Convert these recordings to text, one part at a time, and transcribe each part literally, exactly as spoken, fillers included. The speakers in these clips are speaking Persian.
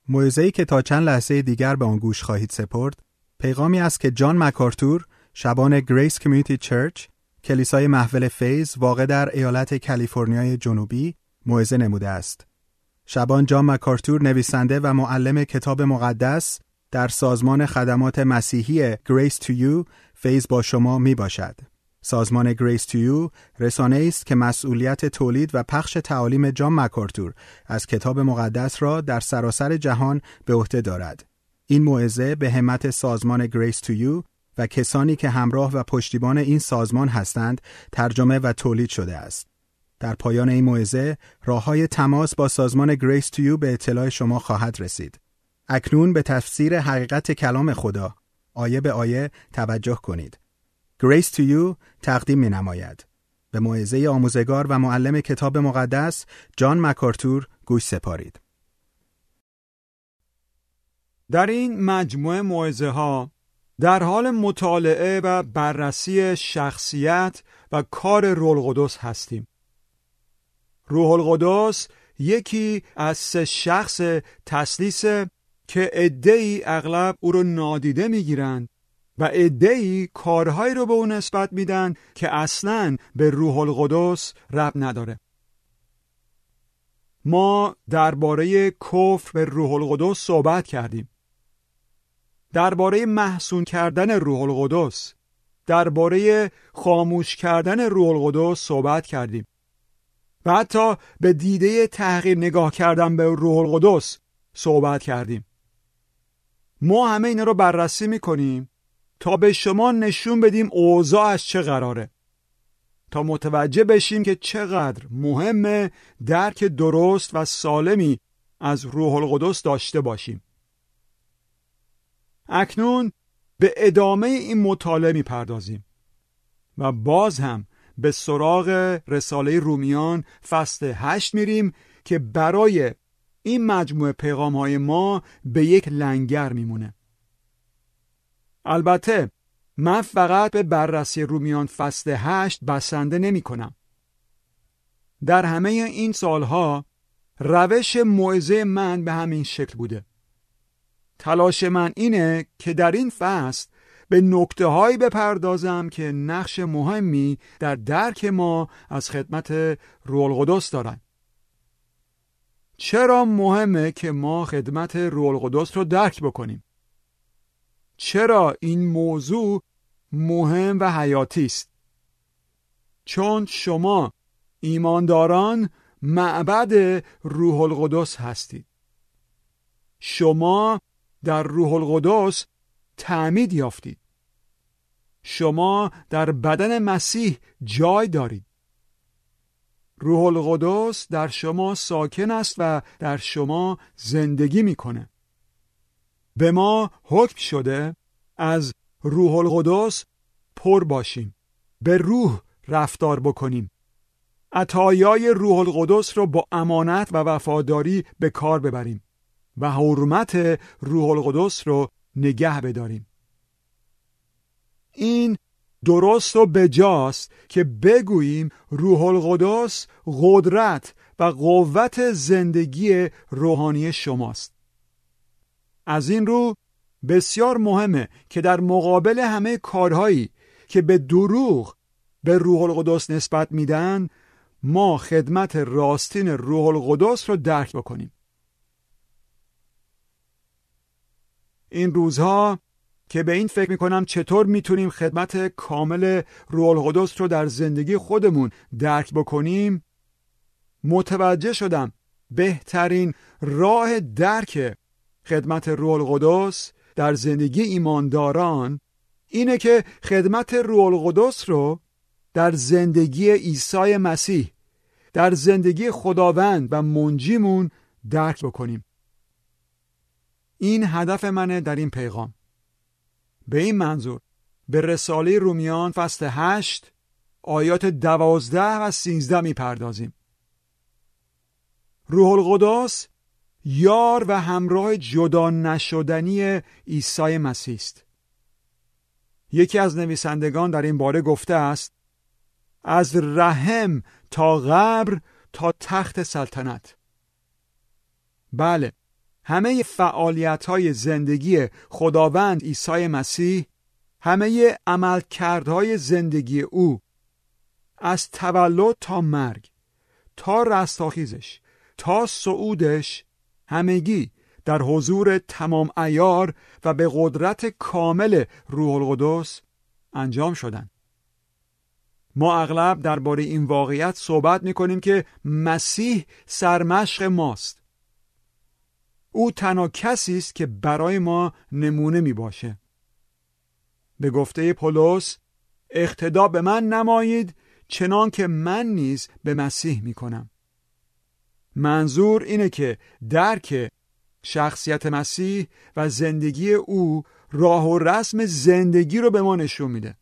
موعظه‌ای که تا چند لحظه دیگر به آن گوش خواهید سپرد، پیغامی است که جان مکارتور، شبان گریس کمیونیتی چرچ، کلیسای محول فیض واقع در ایالت کالیفرنیای جنوبی، موعظه نموده است. شبان جان مکارتور نویسنده و معلم کتاب مقدس در سازمان خدمات مسیحی Grace to You فیض با شما می باشد. سازمان Grace to You رسانه‌ای است که مسئولیت تولید و پخش تعالیم جان مکارتور از کتاب مقدس را در سراسر جهان به عهده دارد. این موعظه به همت سازمان Grace to You و کسانی که همراه و پشتیبان این سازمان هستند ترجمه و تولید شده است. در پایان این موعظه راه‌های تماس با سازمان Grace to You به اطلاع شما خواهد رسید. اکنون به تفسیر حقیقت کلام خدا آیه به آیه توجه کنید. Grace to You تقدیم می‌نماید. به موعظه آموزگار و معلم کتاب مقدس جان مکارتور گوش سپارید. در این مجموعه موعظه‌ها در حال مطالعه و بررسی شخصیت و کار روح القدس هستیم. روح القدس یکی از سه شخص تثلیث که عده‌ای اغلب او رو نادیده میگیرند و عده‌ای کارهایی رو به او نسبت میدن که اصلاً به روح القدس ربط نداره. ما درباره کفر به روح القدس صحبت کردیم. درباره محصون کردن روح القدس، درباره خاموش کردن روح القدس صحبت کردیم. و حتی به دیده تحقیر نگاه کردن به روح القدس صحبت کردیم. ما همه اینا رو بررسی میکنیم تا به شما نشون بدیم اوضاعش چه قراره، تا متوجه بشیم که چقدر مهمه درک درست و سالمی از روح القدس داشته باشیم. اکنون به ادامه این مطالعه میپردازیم و باز هم به سراغ رساله رومیان فصل هشت میریم که برای این مجموعه پیغام‌های ما به یک لنگر میمونه. البته من فقط به بررسی رومیان فصل هشت بسنده نمی کنم. در همه این سالها روش موعظه من به همین شکل بوده. تلاش من اینه که در این فصل به نکته هایی بپردازم که نقش مهمی در درک ما از خدمت روح القدس دارن. چرا مهمه که ما خدمت روح القدس رو درک بکنیم؟ چرا این موضوع مهم و حیاتی است؟ چون شما ایمانداران معبد روح القدس هستید. شما در روح القدس تعمید یافتید. شما در بدن مسیح جای دارید. روح القدس در شما ساکن است و در شما زندگی میکنه. به ما حکم شده از روح القدس پر باشیم، به روح رفتار بکنیم، عطایای روح القدس رو با امانت و وفاداری به کار ببریم و حرمت روح القدس رو نگه بداریم. این درست و بجاست که بگوییم روح القدس قدرت و قوت زندگی روحانی شماست. از این رو بسیار مهمه که در مقابل همه کارهایی که به دروغ به روح القدس نسبت میدن، ما خدمت راستین روح القدس رو درک بکنیم. این روزها که به این فکر میکنم چطور میتونیم خدمت کامل روح القدس رو در زندگی خودمون درک بکنیم، متوجه شدم بهترین راه درک خدمت روح القدس در زندگی ایمانداران اینه که خدمت روح القدس رو در زندگی عیسی مسیح، در زندگی خداوند و منجیمون درک بکنیم. این هدف منه در این پیغام. به این منظور به رساله رومیان فصل هشت آیات دوازده و سیزده میپردازیم. روح القدس یار و همراه جدا نشدنی عیسی مسیح است. یکی از نویسندگان در این باره گفته است: از رحم تا قبر تا تخت سلطنت. بله، همه فعالیت‌های زندگی خداوند عیسی مسیح، همه عملکردهای زندگی او از تولد تا مرگ، تا رستاخیزش، تا صعودش، همگی در حضور تمام عیار و به قدرت کامل روح القدس انجام شدند. ما اغلب درباره این واقعیت صحبت می‌کنیم که مسیح سرمشق ماست. او تنها کسی است که برای ما نمونه میباشه. به گفته پولس، اقتدا به من نمایید چنان که من نیز به مسیح میکنم. منظور اینه که درک شخصیت مسیح و زندگی او راه و رسم زندگی رو به ما نشون میده.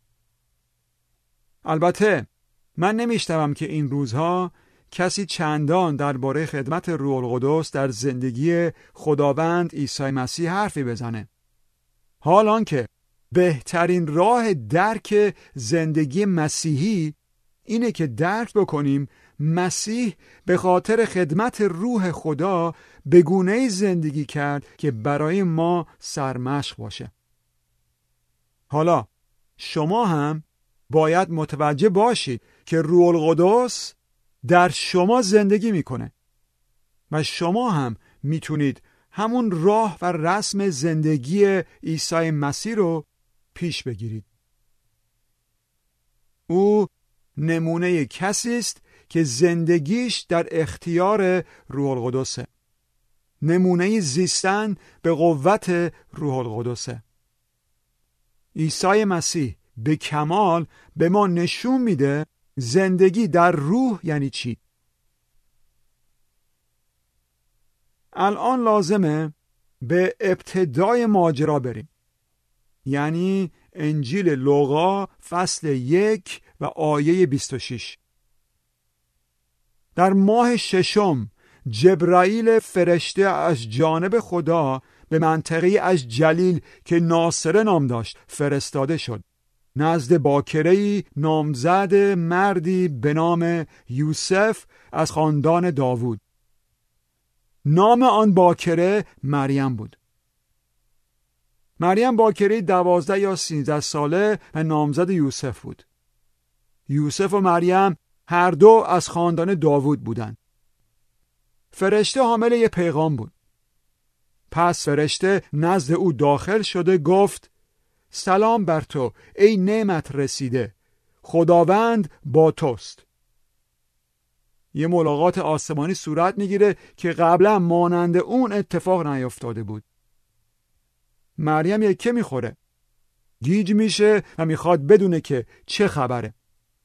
البته من نمیشتم که این روزها کسی چندان درباره خدمت روح القدس در زندگی خداوند عیسی مسیح حرفی بزنه. حالان که بهترین راه درک زندگی مسیحی اینه که درک بکنیم مسیح به خاطر خدمت روح خدا به گونه‌ای زندگی کرد که برای ما سرمشق باشه. حالا شما هم باید متوجه باشید که روح القدس در شما زندگی میکنه و شما هم میتونید همون راه و رسم زندگی عیسی مسیح رو پیش بگیرید. او نمونه کسی است که زندگیش در اختیار روح القدسه. نمونه زیستن به قوت روح القدسه. عیسی مسیح به کمال به ما نشون میده زندگی در روح یعنی چی. الان لازمه به ابتدای ماجرا بریم، یعنی انجیل لوقا فصل یک و آیه بیست و شش. در ماه ششم جبرائیل فرشته از جانب خدا به منطقه از جلیل که ناصره نام داشت فرستاده شد، نزد باکره‌ای نامزد مردی به نام یوسف از خاندان داوود. نام آن باکره مریم بود. مریم باکره دوازده یا سیزده ساله و نامزد یوسف بود. یوسف و مریم هر دو از خاندان داوود بودند. فرشته حامل یه پیغام بود. پس فرشته نزد او داخل شده گفت: سلام بر تو ای نعمت رسیده، خداوند با توست. یه ملاقات آسمانی صورت میگیره که قبلا مانند اون اتفاق نیفتاده بود. مریم یکه میخوره، گیج میشه و میخواد بدونه که چه خبره.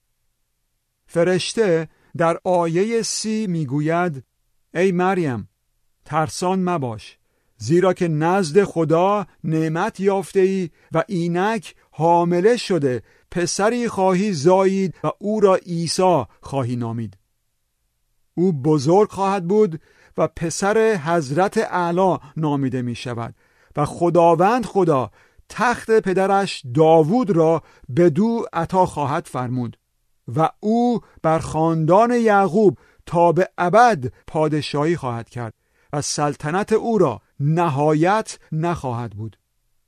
فرشته در آیه سی میگوید: ای مریم ترسان مباش، زیرا که نزد خدا نعمت یافته ای و اینک حامله شده پسری خواهی زایید و او را عیسی خواهی نامید. او بزرگ خواهد بود و پسر حضرت اعلی نامیده می شود و خداوند خدا تخت پدرش داوود را بدو عطا خواهد فرمود و او بر خاندان یعقوب تا به ابد پادشاهی خواهد کرد و سلطنت او را نهایت نخواهد بود.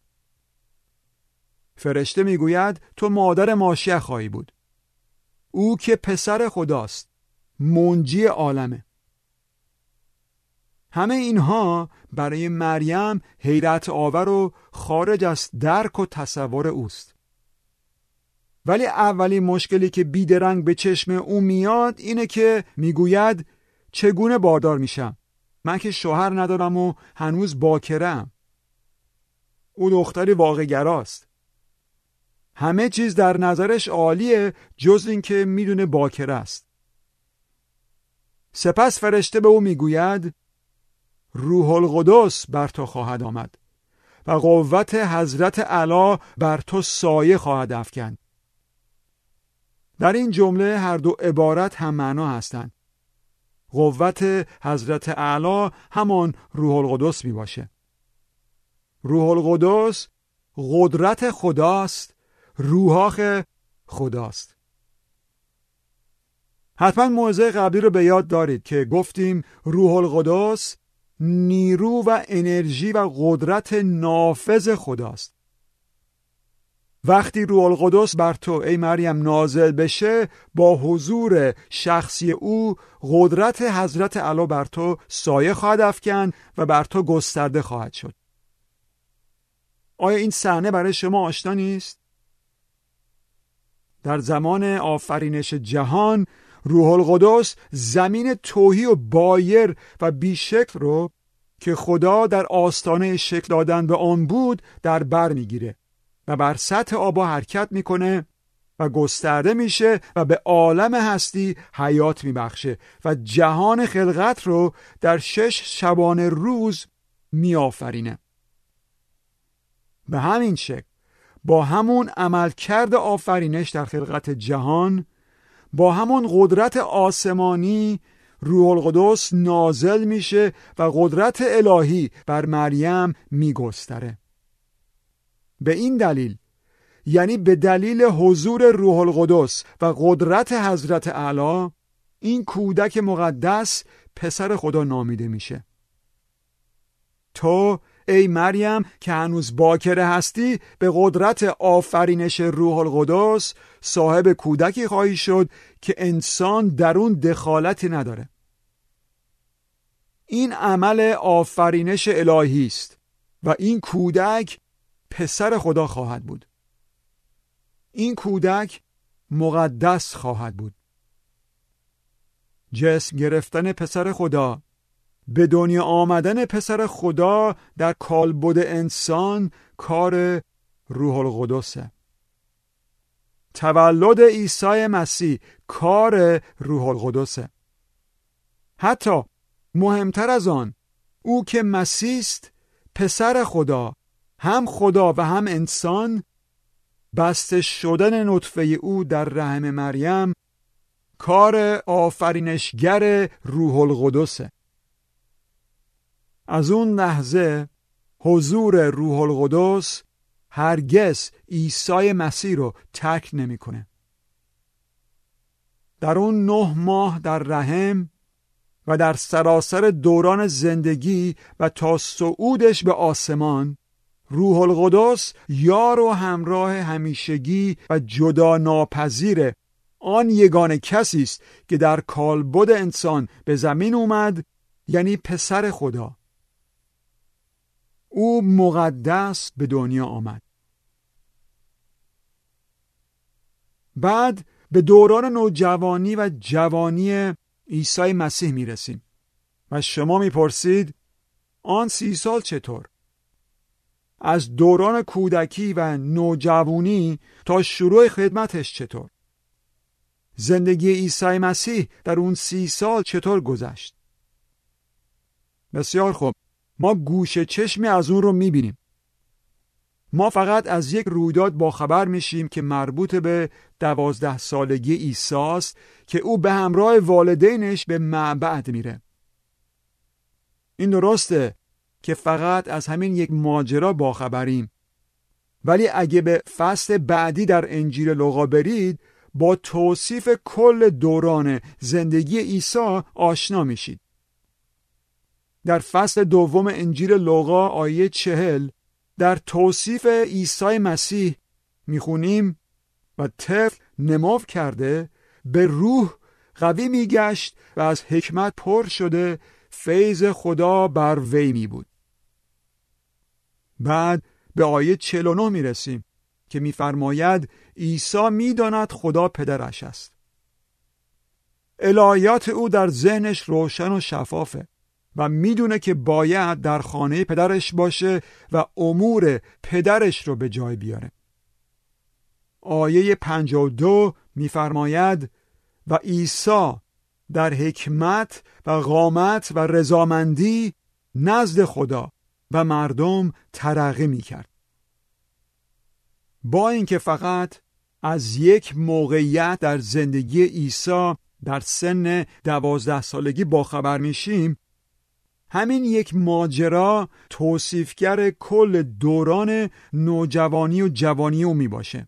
فرشته میگوید تو مادر ماشیه خواهی بود. او که پسر خداست، منجی عالمه. همه اینها برای مریم حیرت آور و خارج از درک و تصور اوست. ولی اولین مشکلی که بیدرنگ به چشم او میاد اینه که میگوید چگونه باردار میشم؟ من که شوهر ندارم و هنوز باکره‌ام. او دختری واقع‌گراست. همه چیز در نظرش عالیه جز این که میدونه باکره است. سپس فرشته به او میگوید روح القدس بر تو خواهد آمد و قوت حضرت اعلی بر تو سایه خواهد افکند. در این جمله هر دو عبارت هم معنا هستند. قوت حضرت اعلی همان روح القدس می باشه. روح القدس قدرت خداست، روحاخ خداست. حتما موعظه قبلی رو به یاد دارید که گفتیم روح القدس نیرو و انرژی و قدرت نافذ خداست. وقتی روح القدس بر تو ای مریم نازل بشه، با حضور شخصی او قدرت حضرت اعلی بر تو سایه خواهد افکند و بر تو گسترده خواهد شد. آیا این صحنه برای شما آشنا نیست؟ در زمان آفرینش جهان روح القدس زمین تهی و بایر و بیشکل رو که خدا در آستانه شکل دادن به آن بود در بر میگیره و بر سطح آبا حرکت میکنه و گسترده میشه و به عالم هستی حیات میبخشه و جهان خلقت رو در شش شبانه روز میآفرینه. به همین شکل با همون عملکرد آفرینش در خلقت جهان، با همون قدرت آسمانی روح القدس نازل میشه و قدرت الهی بر مریم میگستره. به این دلیل، یعنی به دلیل حضور روح القدس و قدرت حضرت اعلی، این کودک مقدس پسر خدا نامیده میشه. تو ای مریم که هنوز باکره هستی، به قدرت آفرینش روح القدس صاحب کودکی خواهی شد که انسان در اون دخالتی نداره. این عمل آفرینش الهی است و این کودک پسر خدا خواهد بود. این کودک مقدس خواهد بود. جسم گرفتن پسر خدا، به دنیا آمدن پسر خدا در کالبد انسان کار روح القدسه. تولد عیسی مسیح کار روح القدسه. حتی مهمتر از آن، او که مسیح است، پسر خدا، هم خدا و هم انسان، بسته شدن نطفه او در رحم مریم کار آفرینشگر روح القدسه. از اون لحظه حضور روح القدس هرگز عیسی مسیح رو ترک نمیکنه. در اون نه ماه در رحم و در سراسر دوران زندگی و تا صعودش به آسمان، روح القدس یار و همراه همیشگی و جدا ناپذیر آن یگانه کسی است که در کالبد انسان به زمین اومد، یعنی پسر خدا. او مقدس به دنیا آمد. بعد به دوران نوجوانی و جوانی عیسی مسیح میرسیم و شما میپرسید آن سی سال چطور؟ از دوران کودکی و نوجوانی تا شروع خدمتش چطور؟ زندگی عیسی مسیح در اون سی سال چطور گذشت؟ بسیار خوب، ما گوشه چشمی از اون رو میبینیم. ما فقط از یک رویداد باخبر میشیم که مربوط به دوازده سالگی عیسی است که او به همراه والدینش به معبد میره. این درسته که فقط از همین یک ماجرا باخبریم، ولی اگه به فصل بعدی در انجیل لوقا برید، با توصیف کل دوران زندگی عیسی آشنا میشید. در فصل دوم انجیل لوقا آیه چهل در توصیف عیسی مسیح میخونیم و طفل نمو کرده، به روح قوی میگشت و از حکمت پر شده، فیض خدا بر وی می بود. بعد به آیه چهل و نه میرسیم که میفرماید عیسی میداند خدا پدرش است. الهیات او در ذهنش روشن و شفافه و میدونه که باید در خانه پدرش باشه و امور پدرش رو به جای بیاره. آیه پنجاه و دو میفرماید و عیسی در حکمت و قامت و رضامندی نزد خدا و مردم ترقی میکرد. با اینکه فقط از یک موقعیت در زندگی عیسی در سن دوازده سالگی باخبر میشیم، همین یک ماجرا توصیفگر کل دوران نوجوانی و جوانی او می باشه.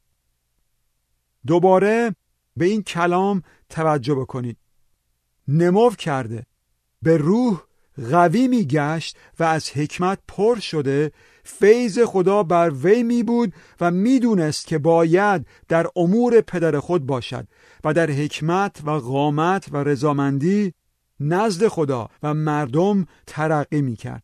دوباره به این کلام توجه بکنید. نمو کرده، به روح قوی می گشت و از حکمت پر شده، فیض خدا بر وی می بود و می دونست که باید در امور پدر خود باشد و در حکمت و قامت و رضامندی نزد خدا و مردم ترقی می کرد.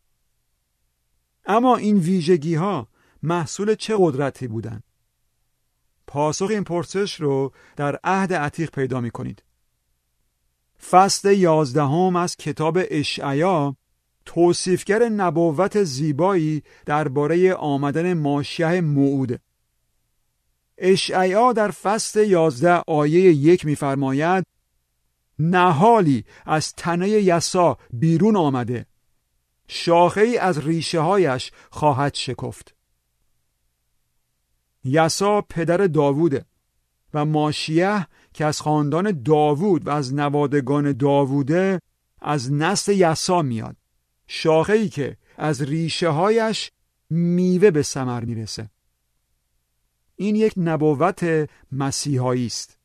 اما این ویژگی ها محصول چه قدرتی بودند؟ پاسخ این پرسش رو در عهد عتیق پیدا می کنید. فصل یازدهم از کتاب اشعیا توصیفگر نبوت زیبایی درباره آمدن ماشیه موعود. اشعیا در فصل یازده آیه یک می‌فرماید: نهالی از تنه یسا بیرون آمده، شاخه‌ای از ریشه هایش خواهد شکفت. یسا پدر داووده و ماشیه که از خاندان داوود و از نوادگان داووده از نسل یسا میاد، شاخه‌ای که از ریشه هایش میوه به ثمر میرسه. این یک نبوت مسیحایی است.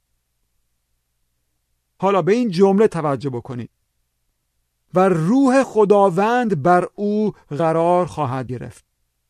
حالا به این جمله توجه بکنید: و روح خداوند بر او قرار خواهد گرفت.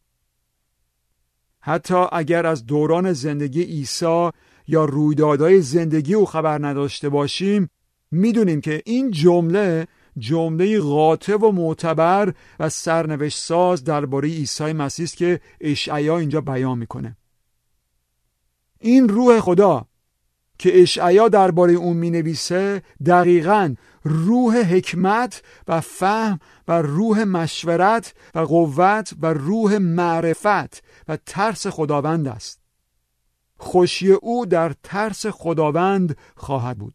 حتی اگر از دوران زندگی عیسی یا رویدادهای زندگی او خبر نداشته باشیم، میدونیم که این جمله جمله قاطع و معتبر و سرنوشت ساز درباره عیسی مسیح است که اشعیا اینجا بیان میکنه. این روح خدا که اشعیا درباره اون مینویسه دقیقاً روح حکمت و فهم و روح مشورت و قوت و روح معرفت و ترس خداوند است. خوشی او در ترس خداوند خواهد بود.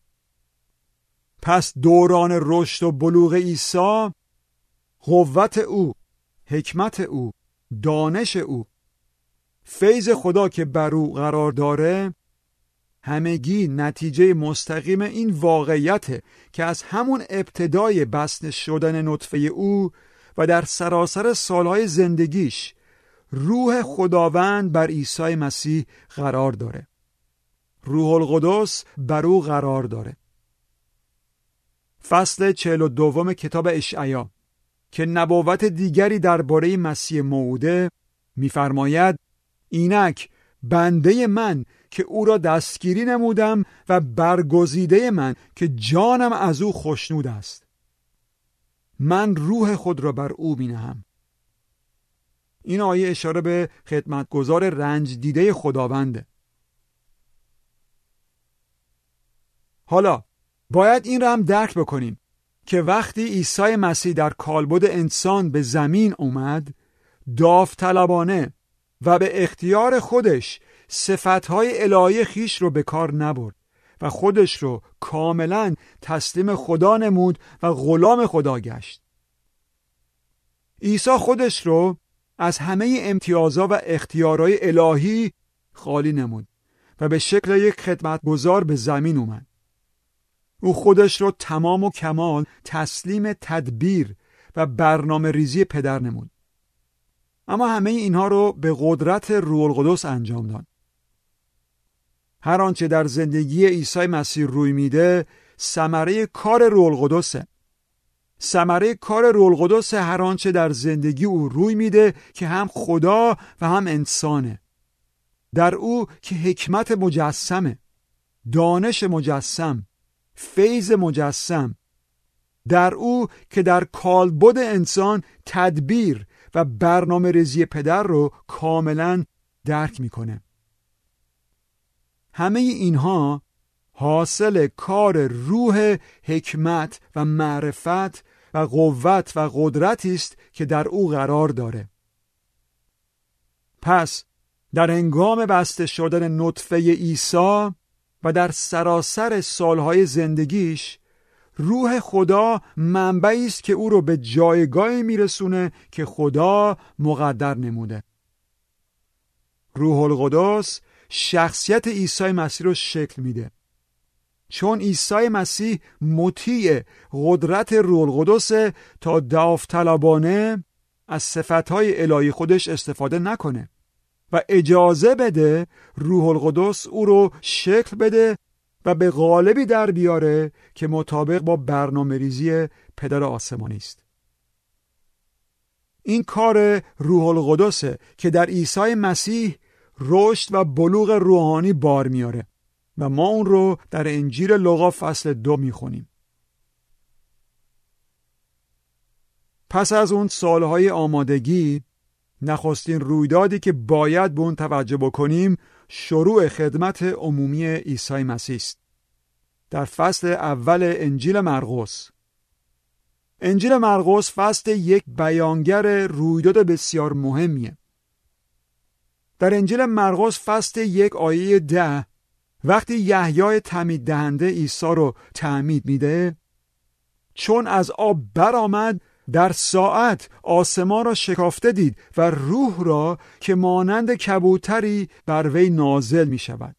پس دوران رشد و بلوغ عیسی، قوت او، حکمت او، دانش او، فیض خدا که بر او قرار داره، همگی نتیجه مستقیم این واقعیت که از همون ابتدای بسته شدن نطفه او و در سراسر سالهای زندگیش روح خداوند بر عیسی مسیح قرار داره. روح القدس بر او قرار داره. فصل چهل و دوم کتاب اشعیا که نبوت دیگری درباره مسیح موعوده می‌فرماید: اینک بنده من که او را دستگیری نمودم و برگزیده من که جانم از او خوشنود است. من روح خود را بر او می‌نهم. این آیه اشاره به خدمتگزار رنج دیده خداونده. حالا باید این را هم درک بکنیم که وقتی عیسی مسیح در کالبد انسان به زمین اومد، داوطلبانه و به اختیار خودش صفتهای الهی خیش رو به کار نبرد و خودش رو کاملا تسلیم خدا نمود و غلام خدا گشت. عیسی خودش رو از همه امتیازها و اختیارهای الهی خالی نمود و به شکل یک خدمتگزار به زمین اومد. او خودش رو تمام و کمال تسلیم تدبیر و برنامه ریزی پدر نمود. اما همه اینها رو به قدرت روح القدس انجام داد. هر آنچه در زندگی عیسی مسیح روی میده ثمره کار روح القدسه. ثمره کار روح القدس هر آنچه در زندگی او روی میده که هم خدا و هم انسانه. در او که حکمت مجسمه، دانش مجسم، فیض مجسم، در او که در کالبد انسان تدبیر و برنامه ریزی پدر رو کاملا درک میکنه. همه اینها حاصل کار روح حکمت و معرفت و قوت و قدرتی است که در او قرار داره. پس در هنگام بسته شدن نطفه عیسی و در سراسر سالهای زندگیش، روح خدا منبعی است که او رو به جایگاهی میرسونه که خدا مقدر نموده. روح القدس شخصیت عیسی مسیح رو شکل میده. چون عیسی مسیح مطیع قدرت روح القدس تا داوطلبانه از صفتهای الهی خودش استفاده نکنه و اجازه بده روح القدس او رو شکل بده و به قالبی در بیاره که مطابق با برنامه ریزی پدر آسمانی است. این کار روح القدسه که در عیسی مسیح رشد و بلوغ روحانی بار میاره و ما اون رو در انجیل لوقا فصل دو میخونیم. پس از اون سالهای آمادگی، نخستین رویدادی که باید به اون توجه بکنیم شروع خدمت عمومی عیسی مسیح است. در فصل اول انجیل مرقس. انجیل مرقس فصل یک بیانگر رویداد بسیار مهمیه. در انجیل مرقس فصل یک آیه ده وقتی یحیای تعمید دهنده عیسی رو تعمید میده، چون از آب برآمد در ساعت آسمان را شکافته دید و روح را که مانند کبوتری بر وی نازل می شود.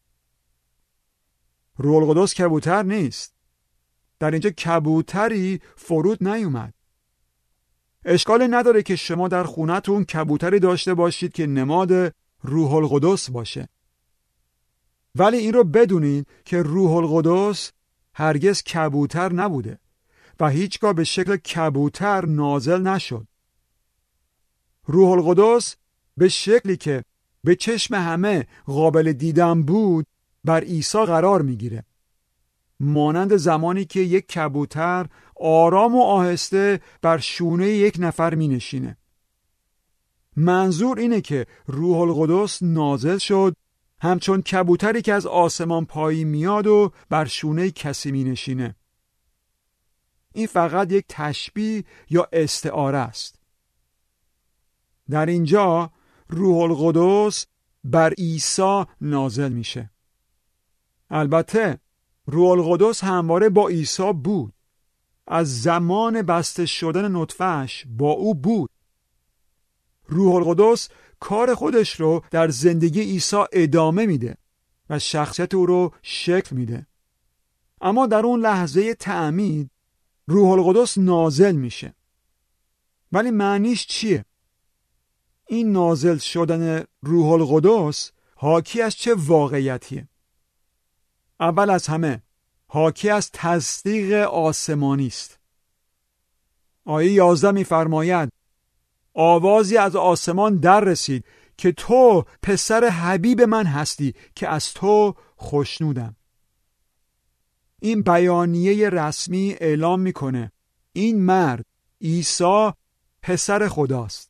روح القدس کبوتر نیست. در اینجا کبوتری فرود نیومد. اشکالی نداره که شما در خونتون کبوتری داشته باشید که نماد روح القدس باشه. ولی این رو بدونید که روح القدس هرگز کبوتر نبوده و هیچگاه به شکل کبوتر نازل نشد. روح القدس به شکلی که به چشم همه قابل دیدن بود بر عیسی قرار میگیره، مانند زمانی که یک کبوتر آرام و آهسته بر شونه یک نفر می نشینه. منظور اینه که روح القدس نازل شد همچون کبوتری که از آسمان پایین میاد و بر شونه کسی می نشینه. این فقط یک تشبیه یا استعاره است. در اینجا روح القدس بر عیسی نازل میشه. البته روح القدس همواره با عیسی بود. از زمان بسته شدن نطفه‌اش با او بود. روح القدس کار خودش رو در زندگی عیسی ادامه میده و شخصیت او رو شکل میده. اما در اون لحظه تعمید روح القدس نازل میشه. ولی معنیش چیه؟ این نازل شدن روح القدس حاکی از چه واقعیتیه؟ اول از همه حاکی از تصدیق آسمانی است. آیه یازده می‌فرماید آوازی از آسمان در رسید که تو پسر حبیب من هستی که از تو خوشنودم. این بیانیه رسمی اعلام میکنه این مرد عیسی پسر خداست.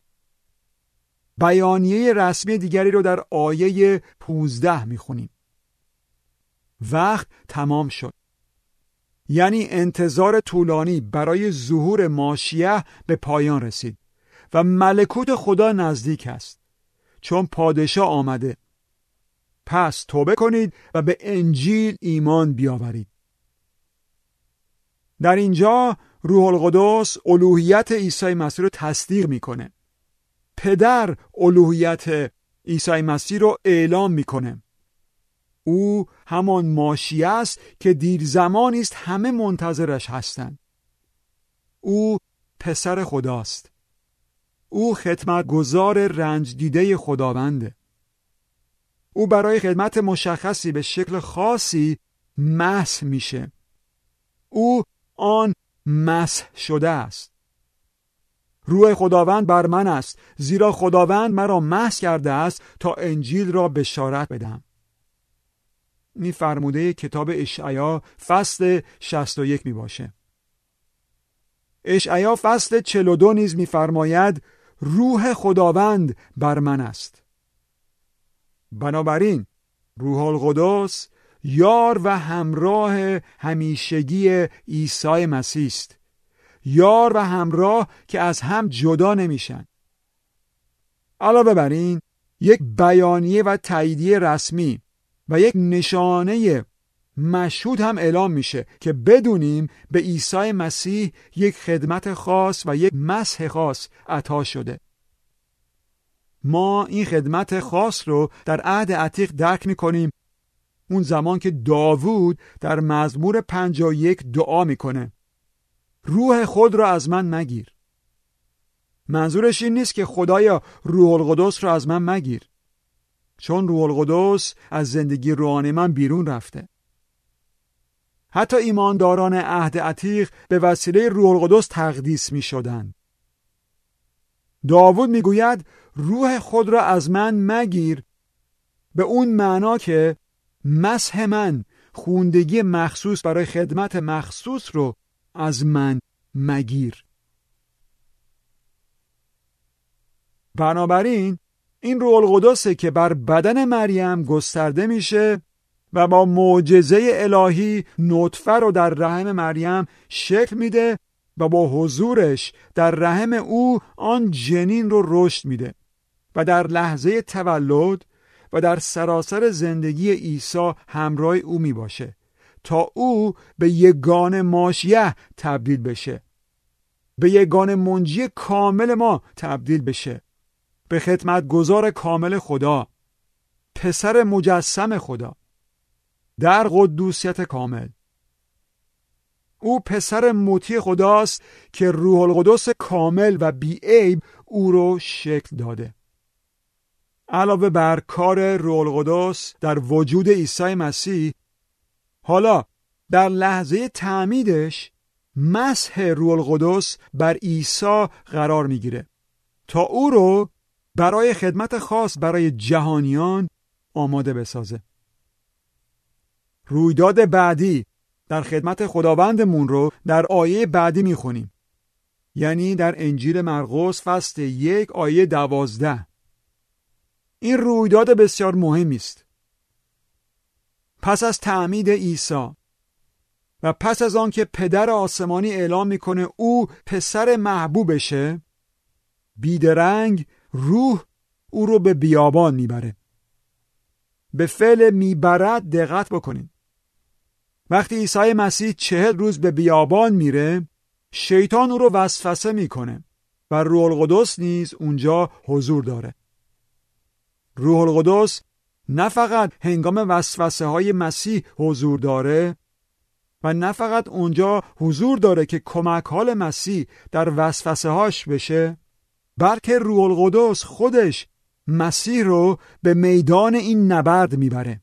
بیانیه رسمی دیگری رو در آیه پانزده میخونیم. وقت تمام شد. یعنی انتظار طولانی برای ظهور ماشیه به پایان رسید و ملکوت خدا نزدیک است، چون پادشاه آمده. پس توبه کنید و به انجیل ایمان بیاورید. در اینجا روح القدس الوهیت عیسی مسیح رو تصدیق میکنه. پدر الوهیت عیسی مسیح رو اعلام میکنه. او همان ماشیه است که دیر زمانی است همه منتظرش هستند. او پسر خداست. او خدمتگزار رنج دیده خداونده. او برای خدمت مشخصی به شکل خاصی مسح میشه. او آن مسح شده است. روح خداوند بر من است، زیرا خداوند مرا مسح کرده است تا انجیل را بشارت بدم. این فرموده کتاب اشعیا فصل شصت و یک می باشه. اشعیا فصل چهل و دو نیز می فرماید روح خداوند بر من است. بنابراین روح القدس یار و همراه همیشگی عیسی مسیح است. یار و همراه که از هم جدا نمیشن. علاوه بر این یک بیانیه و تاییدیه رسمی و یک نشانه مشهود هم اعلام میشه که بدونیم به عیسی مسیح یک خدمت خاص و یک مسح خاص عطا شده. ما این خدمت خاص رو در عهد عتیق درک میکنیم. اون زمان که داوود در مزمور پنجاه و یک دعا میکنه روح خود را از من مگیر. منظورش این نیست که خدایا روح القدس را از من مگیر، چون روح القدس از زندگی روحانی من بیرون رفته. حتی ایمانداران عهد عتیق به وسیله روح القدس تقدیس می شدند. داوود می گوید روح خود را از من مگیر، به اون معنا که مسح من، خوندگی مخصوص برای خدمت مخصوص رو از من مگیر. بنابراین این روح القدسه که بر بدن مریم گسترده میشه و با معجزه الهی نطفه رو در رحم مریم شکل میده و با حضورش در رحم او آن جنین رو رشد میده و در لحظه تولد و در سراسر زندگی عیسی همراه او می باشه تا او به یگانه ماشیه تبدیل بشه، به یگانه منجی کامل ما تبدیل بشه، به خدمتگزار کامل خدا، پسر مجسم خدا در قدوسیت کامل. او پسر مطیع خداست که روح القدس کامل و بی‌عیب او رو شکل داده. علاوه بر کار روح القدس در وجود عیسی مسیح، حالا در لحظه تعمیدش مسح روح القدس بر عیسی قرار میگیره تا او رو برای خدمت خاص برای جهانیان آماده بسازه. رویداد بعدی در خدمت خداوندمون رو در آیه بعدی میخونیم، یعنی در انجیل مرقس فصل یک آیه دوازده. این رویداد بسیار مهمی است. پس از تعمید عیسی و پس از آن که پدر آسمانی اعلام میکنه او پسر محبوبشه، بیدرنگ روح او رو به بیابان میبره. به فعل میبرد دقت بکنید. وقتی عیسی مسیح چهل روز به بیابان میره، شیطان او رو وسوسه میکنه و روح القدس نیز اونجا حضور داره. روح القدس نه فقط هنگام وسوسه های مسیح حضور داره و نه فقط اونجا حضور داره که کمک حال مسیح در وسوسه هاش بشه، بلکه روح القدس خودش مسیح رو به میدان این نبرد میبره.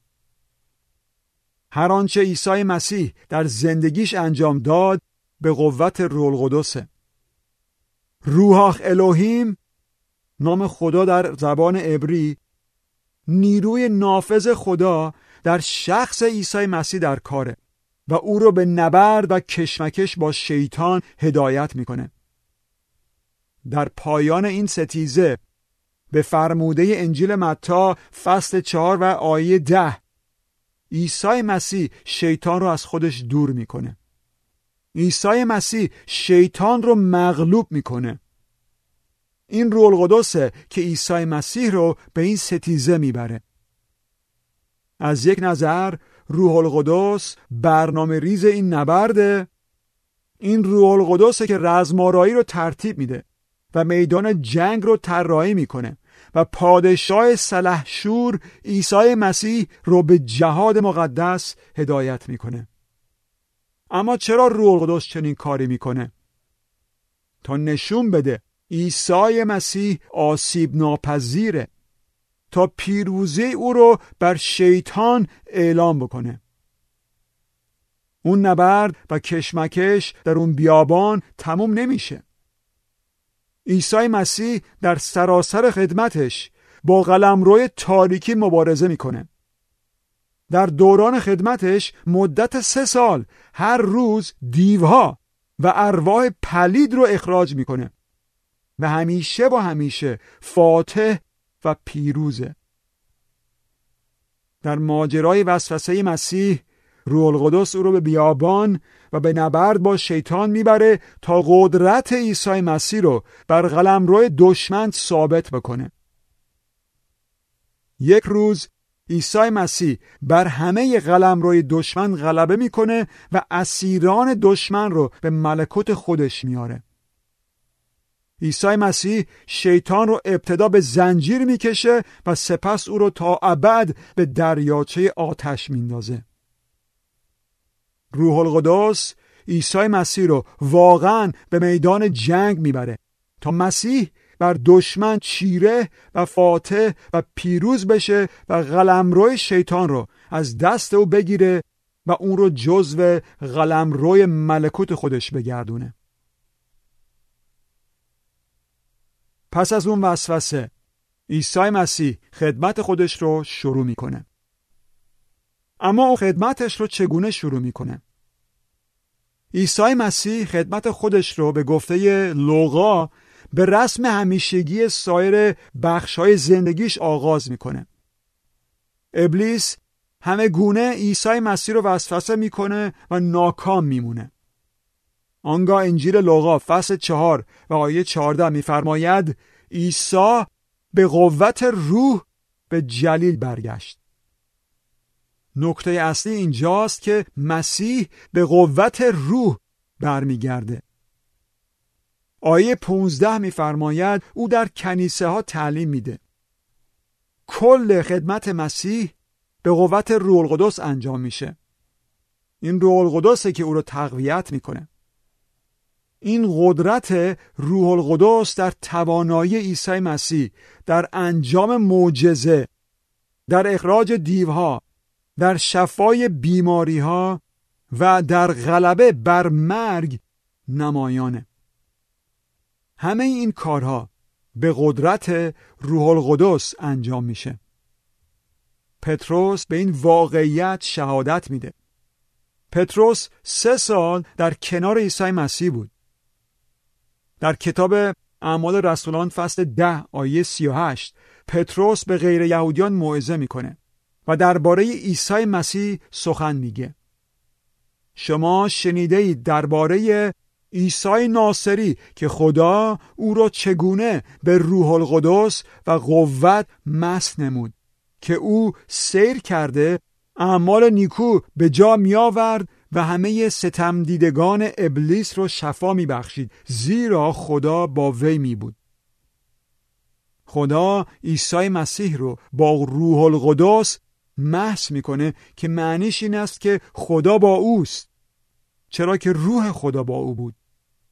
هر آنچه عیسی مسیح در زندگیش انجام داد به قوت روح القدسه. روح الوهیم، نام خدا در زبان عبری، نیروی نافذ خدا در شخص عیسی مسیح در کاره و او رو به نبرد و کشمکش با شیطان هدایت میکنه. در پایان این ستیزه به فرموده انجیل متی فصل چهار و آیه ده، عیسی مسیح شیطان رو از خودش دور میکنه. عیسی مسیح شیطان رو مغلوب میکنه. این روح القدسه که عیسی مسیح رو به این ستیزه میبره. از یک نظر روح القدس برنامه ریز این نبرده. این روح القدسه که رزمارایی رو ترتیب میده و میدان جنگ رو طراحی میکنه و پادشاه سلحشور عیسی مسیح رو به جهاد مقدس هدایت میکنه. اما چرا روح القدس چنین کاری میکنه؟ تا نشون بده عیسی مسیح آسیب ناپذیره، تا پیروزی او رو بر شیطان اعلام بکنه. اون نبرد و کشمکش در اون بیابان تموم نمیشه. عیسی مسیح در سراسر خدمتش با قلمرو تاریکی مبارزه میکنه. در دوران خدمتش مدت سه سال هر روز دیوها و ارواح پلید رو اخراج میکنه و همیشه و همیشه فاتح و پیروزه. در ماجرای وسوسه مسیح روح القدس او رو به بیابان و به نبرد با شیطان میبره تا قدرت عیسی مسیح رو بر قلمرو دشمن ثابت بکنه. یک روز عیسی مسیح بر همه قلمروی دشمن غلبه میکنه و اسیران دشمن رو به ملکوت خودش میاره. عیسی مسیح شیطان رو ابتدا به زنجیر میکشه و سپس او رو تا ابد به دریاچه آتش میندازه. روح القدس عیسی مسیح رو واقعا به میدان جنگ میبره تا مسیح بر دشمن چیره و فاتح و پیروز بشه و قلمرو شیطان رو از دست او بگیره و اون رو جزو قلمروی ملکوت خودش بگردونه. پس از اون وسوسه عیسی مسیح خدمت خودش رو شروع میکنه. اما اون خدمتش رو چگونه شروع میکنه؟ عیسی مسیح خدمت خودش رو به گفته لوقا به رسم همیشگی سایر بخش‌های زندگیش آغاز میکنه. ابلیس همه گونه عیسی مسیح رو وسوسه میکنه و ناکام میمونه. آنگاه انجیل لوقا فصل چهار و آیه چهارده میفرماید عیسی به قوت روح به جلیل برگشت. نکته اصلی اینجاست که مسیح به قوت روح برمیگرده. آیه پانزده میفرماید او در کنیسه ها تعلیم میده. کل خدمت مسیح به قوت روح القدس انجام میشه. این روح القدسه که او رو تقویت میکنه. این قدرت روح القدس در توانایی عیسی مسیح در انجام معجزه، در اخراج دیوها، در شفای بیماریها و در غلبه بر مرگ نمایانه. همه این کارها به قدرت روح القدس انجام میشه. پتروس به این واقعیت شهادت میده. پتروس سه سال در کنار عیسی مسیح بود. در کتاب اعمال رسولان فصل ده آیه سی و هشت پتروس به غیر یهودیان موعظه میکنه و درباره عیسی مسیح سخن میگه. شما شنیده اید درباره عیسی ناصری که خدا او را چگونه به روح القدس و قوت مسح نمود که او سیر کرده اعمال نیکو به جا می آورد و همه ستم دیدگان ابلیس رو شفا می بخشید، زیرا خدا با وی می بود. خدا عیسی مسیح رو با روح القدس مسح میکنه که معنیش این است که خدا با اوست، چرا که روح خدا با او بود.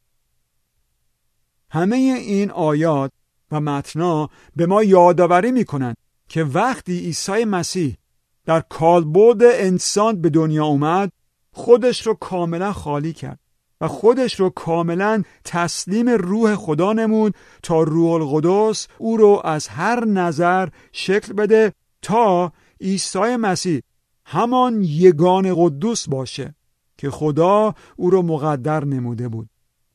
همه این آیات و متنا به ما یادآوری میکنند که وقتی عیسی مسیح در کالبد انسان به دنیا اومد، خودش رو کاملا خالی کرد و خودش رو کاملا تسلیم روح خدا نمود تا روح القدس او رو از هر نظر شکل بده تا عیسی مسیح همان یگان قدوس باشه که خدا او رو مقدر نموده بود.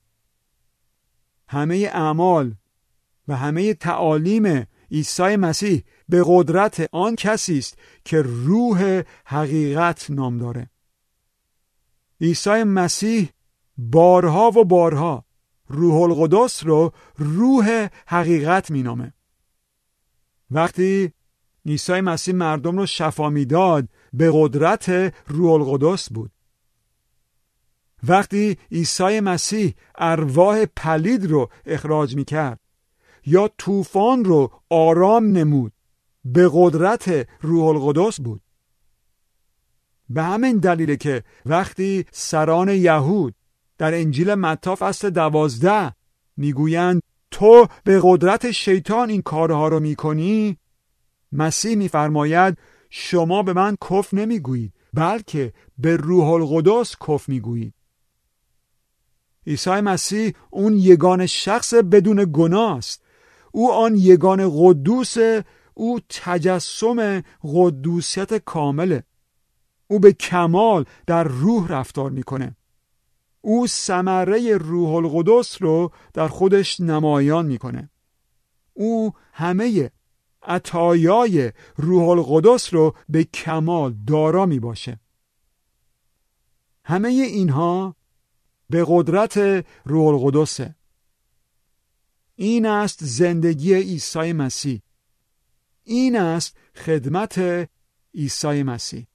همه اعمال و همه تعالیم عیسی مسیح به قدرت آن کسی است که روح حقیقت نام داره. عیسی مسیح بارها و بارها روح القدس رو روح حقیقت می نامه. وقتی عیسی مسیح مردم رو شفا می داد به قدرت روح القدس بود. وقتی عیسی مسیح ارواح پلید رو اخراج می کرد یا طوفان رو آرام نمود به قدرت روح القدس بود. به همین دلیله که وقتی سران یهود در انجیل متی فصل دوازده میگویند تو به قدرت شیطان این کارها رو میکنی، مسیح میفرماید شما به من کفر نمیگویید بلکه به روح القدس کفر میگویید. عیسی مسیح اون یگان شخص بدون گناه است. او آن یگان قدوس، او تجسم قدوسیت کامله. او به کمال در روح رفتار میکنه. او ثمره روح القدس رو در خودش نمایان میکنه. او همه عطایای روح القدس رو به کمال دارا می باشه. همه اینها به قدرت روح القدسه. این است زندگی عیسی مسیح. این است خدمت عیسی مسیح.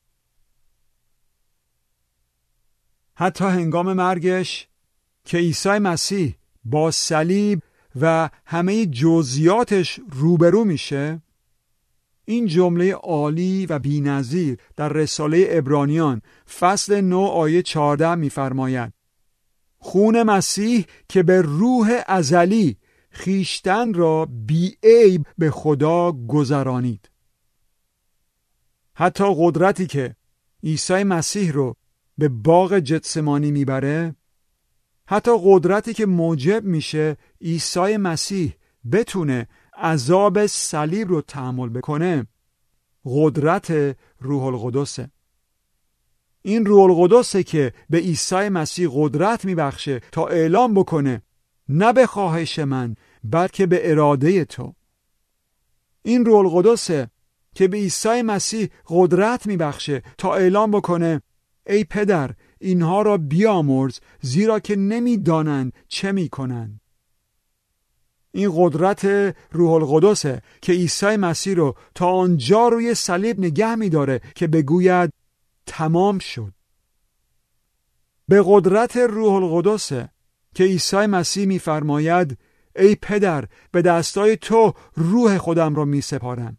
حتی هنگام مرگش که عیسی مسیح با صلیب و همه جزئیاتش روبرو میشه، این جمله عالی و بی‌نظیر در رساله عبرانیان فصل نه آیه چهارده می‌فرماید: خون مسیح که به روح ازلی خیشتن را بی عیب به خدا گذرانید. حتی قدرتی که عیسی مسیح رو به باغ گتسمانی میبره، حتی قدرتی که موجب میشه عیسی مسیح بتونه عذاب صلیب رو تحمل بکنه، قدرت روح القدسه. این روح القدسه که به عیسی مسیح قدرت میبخشه تا اعلام بکنه نه به خواهش من بلکه به اراده تو. این روح القدسه که به عیسی مسیح قدرت میبخشه تا اعلام بکنه ای پدر اینها را بیامرز زیرا که نمیدانند چه میکنند. این قدرت روح القدسه که عیسی مسیح رو تا آنجا روی صلیب نگه میداره که بگوید تمام شد. به قدرت روح القدسه که عیسی مسیح میفرماید ای پدر به دستای تو روح خودم را میسپارم.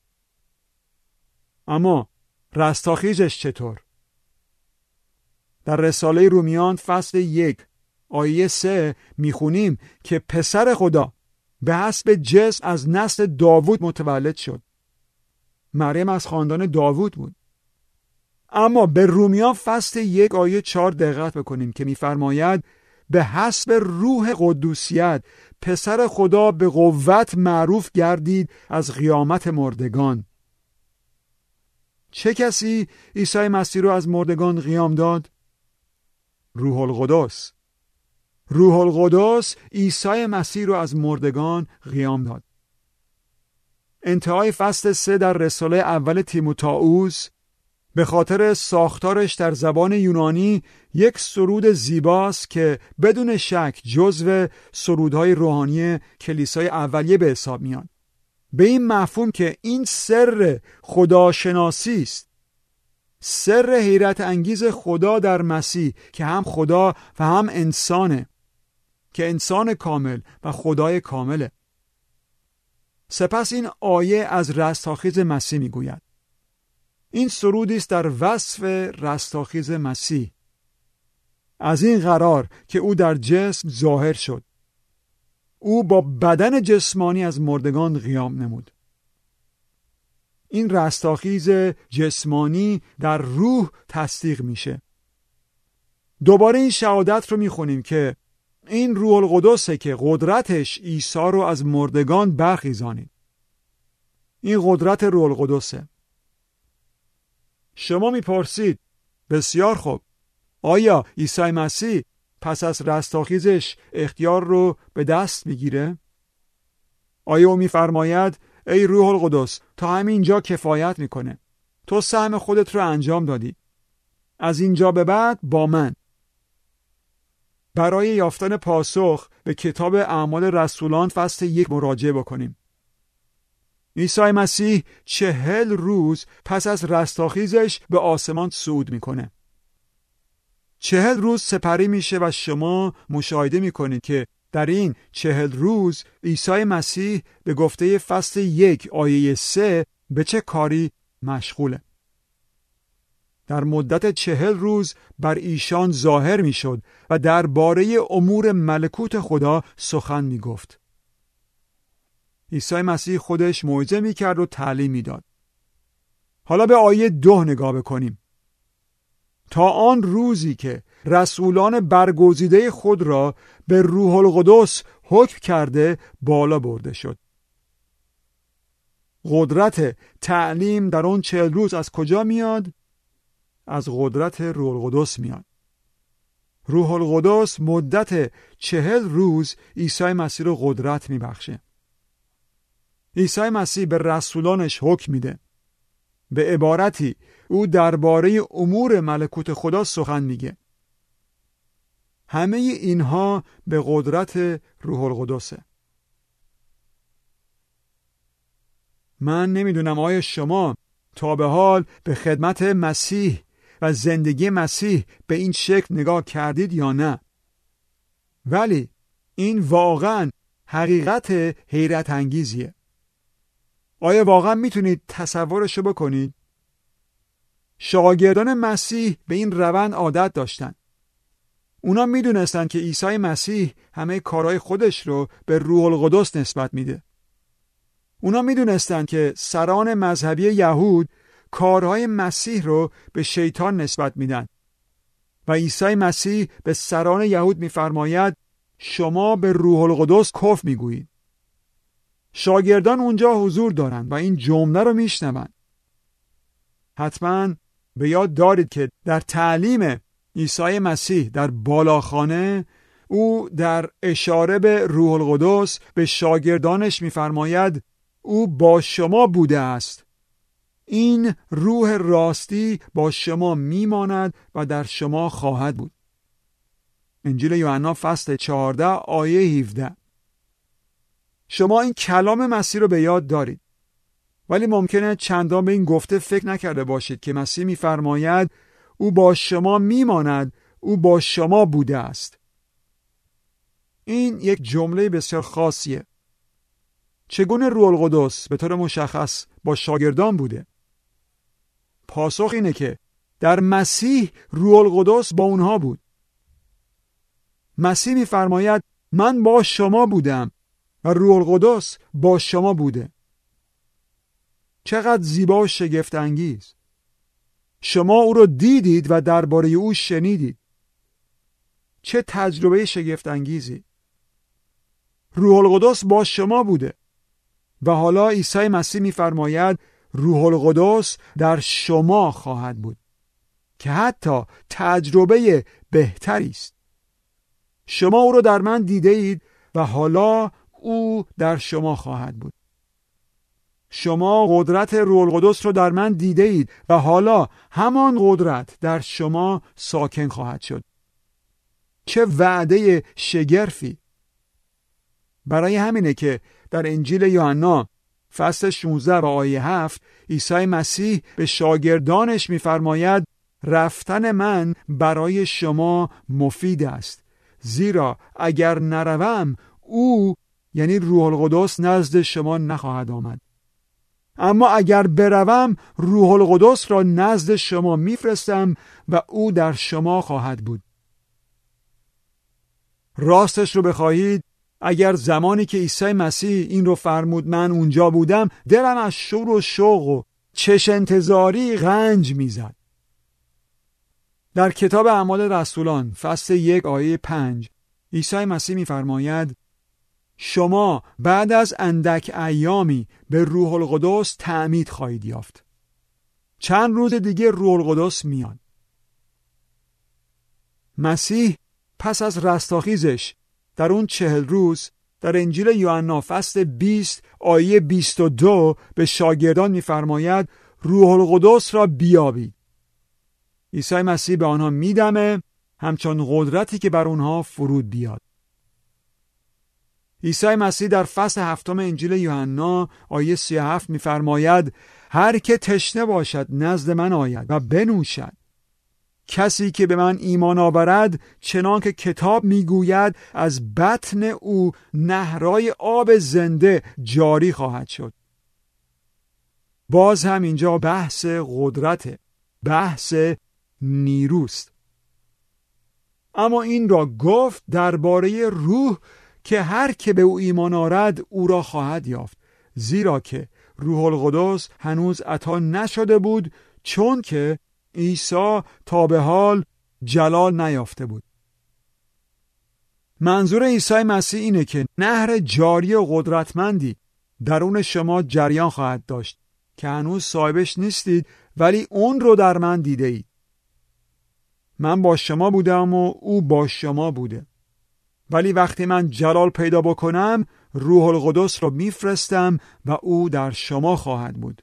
اما رستاخیزش چطور؟ در رساله رومیان فصل یک آیه سه میخونیم که پسر خدا به حسب جسم از نسل داوود متولد شد. مریم از خاندان داوود بود. اما به رومیان فصل یک آیه چهار دقت بکنیم که میفرماید به حسب روح قدوسیت پسر خدا به قوت معروف گردید از قیامت مردگان. چه کسی عیسی مسیح رو از مردگان قیام داد؟ روح القدس. روح القدس عیسی مسیح رو از مردگان قیام داد. انتهای فصل سه در رساله اول تیموتائوس به خاطر ساختارش در زبان یونانی یک سرود زیباست که بدون شک جزو سرودهای روحانی کلیسای اولیه به حساب میاد. به این مفهوم که این سر خداشناسی است، سر حیرت انگیز خدا در مسیح که هم خدا و هم انسانه، که انسان کامل و خدای کامله. سپس این آیه از رستاخیز مسیح میگوید. این سرودی است در وصف رستاخیز مسیح، از این قرار که او در جسم ظاهر شد. او با بدن جسمانی از مردگان قیام نمود. این رستاخیز جسمانی در روح تصدیق میشه. دوباره این شهادت رو میخونیم که این روح القدسه که قدرتش عیسی رو از مردگان برخیزانید. این قدرت روح القدسه. شما میپرسید بسیار خوب، آیا عیسی مسیح پس از رستاخیزش اختیار رو به دست میگیره؟ آیا او میفرماید ای روح القدس تا همینجا کفایت میکنه، تو سهم خودت رو انجام دادی، از اینجا به بعد با من؟ برای یافتن پاسخ به کتاب اعمال رسولان فصل یک مراجعه بکنیم. عیسی مسیح چهل روز پس از رستاخیزش به آسمان صعود میکنه. چهل روز سپری میشه و شما مشاهده میکنید که در این چهل روز عیسی مسیح به گفته فصل یک آیه سه به چه کاری مشغوله. در مدت چهل روز بر ایشان ظاهر میشد و درباره امور ملکوت خدا سخن میگفت. عیسی مسیح خودش موعظه میکرد و تعلیم میداد. حالا به آیه دو نگاه بکنیم. تا آن روزی که رسولان برگزیده خود را به روح القدس حکم کرده بالا برده شد. قدرت تعلیم در آن چهل روز از کجا میاد؟ از قدرت روح القدس میاد. روح القدس مدت چهل روز عیسی مسیح رو قدرت میبخشه. عیسی مسیح به رسولانش حکم میده. به عبارتی او درباره امور ملکوت خدا سخن میگه. همه اینها به قدرت روح القدسه. من نمیدونم آیا شما تا به حال به خدمت مسیح و زندگی مسیح به این شکل نگاه کردید یا نه، ولی این واقعا حقیقت حیرت انگیزیه. آیا واقعا میتونید تصورشو بکنید؟ شاگردان مسیح به این روند عادت داشتن. اونا میدونستن که عیسی مسیح همه کارهای خودش رو به روح القدس نسبت میده. اونا میدونستن که سران مذهبی یهود کارهای مسیح رو به شیطان نسبت میدن و عیسی مسیح به سران یهود میفرماید شما به روح القدس کفر میگویید. شاگردان اونجا حضور دارند و این جمله رو میشنوند. حتما به یاد دارید که در تعلیم عیسی مسیح در بالاخانه او در اشاره به روح القدس به شاگردانش میفرماید او با شما بوده است. این روح راستی با شما میماند و در شما خواهد بود. انجیل یوحنا فصل چهارده آیه هفده. شما این کلام مسیح رو به یاد دارید، ولی ممکنه چندان به این گفته فکر نکرده باشید که مسیح میفرماید او با شما میماند، او با شما بوده است. این یک جمله بسیار خاصیه. چگونه روح القدس به طور مشخص با شاگردان بوده؟ پاسخ اینه که در مسیح روح القدس با اونها بود. مسیح میفرماید من با شما بودم و روح القدس با شما بوده. چقدر زیبا و شگفت انگیز. شما او رو دیدید و درباره او شنیدید. چه تجربه شگفت انگیزی. روح القدس با شما بوده و حالا عیسی مسیح میفرماید روح القدس در شما خواهد بود که حتی تجربه بهتری است. شما او رو در من دیده اید و حالا او در شما خواهد بود. شما قدرت روح القدس رو در من دیده اید و حالا همان قدرت در شما ساکن خواهد شد. چه وعده شگرفی. برای همینه که در انجیل یوحنا فصل شانزده و آیه هفت عیسی مسیح به شاگردانش میفرماید رفتن من برای شما مفید است، زیرا اگر نروم او یعنی روح القدس نزد شما نخواهد آمد، اما اگر بروم روح القدس را نزد شما میفرستم و او در شما خواهد بود. راستش رو بخواهید، اگر زمانی که عیسی مسیح این رو فرمود من اونجا بودم، دلم از شور و شوق و چش انتظاری غنج میزد. در کتاب اعمال رسولان فصل یک آیه پنج عیسی مسیح میفرماید شما بعد از اندک ایامی به روح القدس تعمید خواهید یافت. چند روز دیگه روح القدس میاد. مسیح پس از رستاخیزش در اون چهل روز در انجیل یوحنا فصل بیست آیه بیست و دو به شاگردان میفرماید روح القدس را بیابید. عیسی مسیح به آنها میدمه همچون قدرتی که بر اونها فرود بیاد. عیسی مسیح در فصل هفتم انجیل یوحنا آیه سی و هفت میفرماید هر که تشنه باشد نزد من آید و بنوشد. کسی که به من ایمان آورد چنان که کتاب میگوید از بطن او نهرهای آب زنده جاری خواهد شد. باز هم اینجا بحث قدرت، بحث نیروست. اما این را گفت درباره روح که هر که به او ایمان آورد او را خواهد یافت، زیرا که روح القدس هنوز عطا نشده بود چون که عیسی تا به حال جلال نیافته بود. منظور عیسی مسیح اینه که نهر جاری و قدرتمندی درون شما جریان خواهد داشت که هنوز صاحبش نیستید ولی اون رو در من دیده اید. من با شما بودم و او با شما بوده، ولی وقتی من جلال پیدا بکنم روح القدس رو میفرستم و او در شما خواهد بود.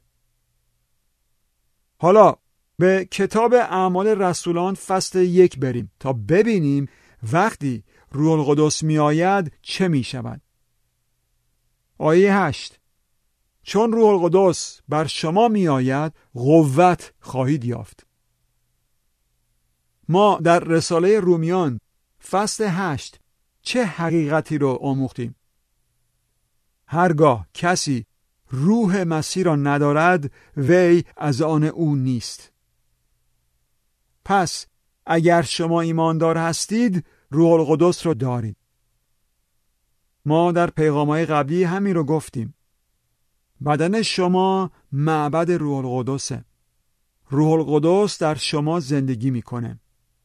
حالا به کتاب اعمال رسولان فصل یک بریم تا ببینیم وقتی روح القدس می آید چه می شود. آیه هشت چون روح القدس بر شما می آید قوت خواهید یافت. ما در رساله رومیان فصل هشت چه حقیقتی رو آموختیم؟ هرگاه کسی روح مسیح را ندارد وی از آن او نیست. پس اگر شما ایماندار هستید روح القدس رو دارید. ما در پیغام‌های قبلی همین رو گفتیم. بدن شما معبد روح القدسه. روح القدس در شما زندگی میکنه.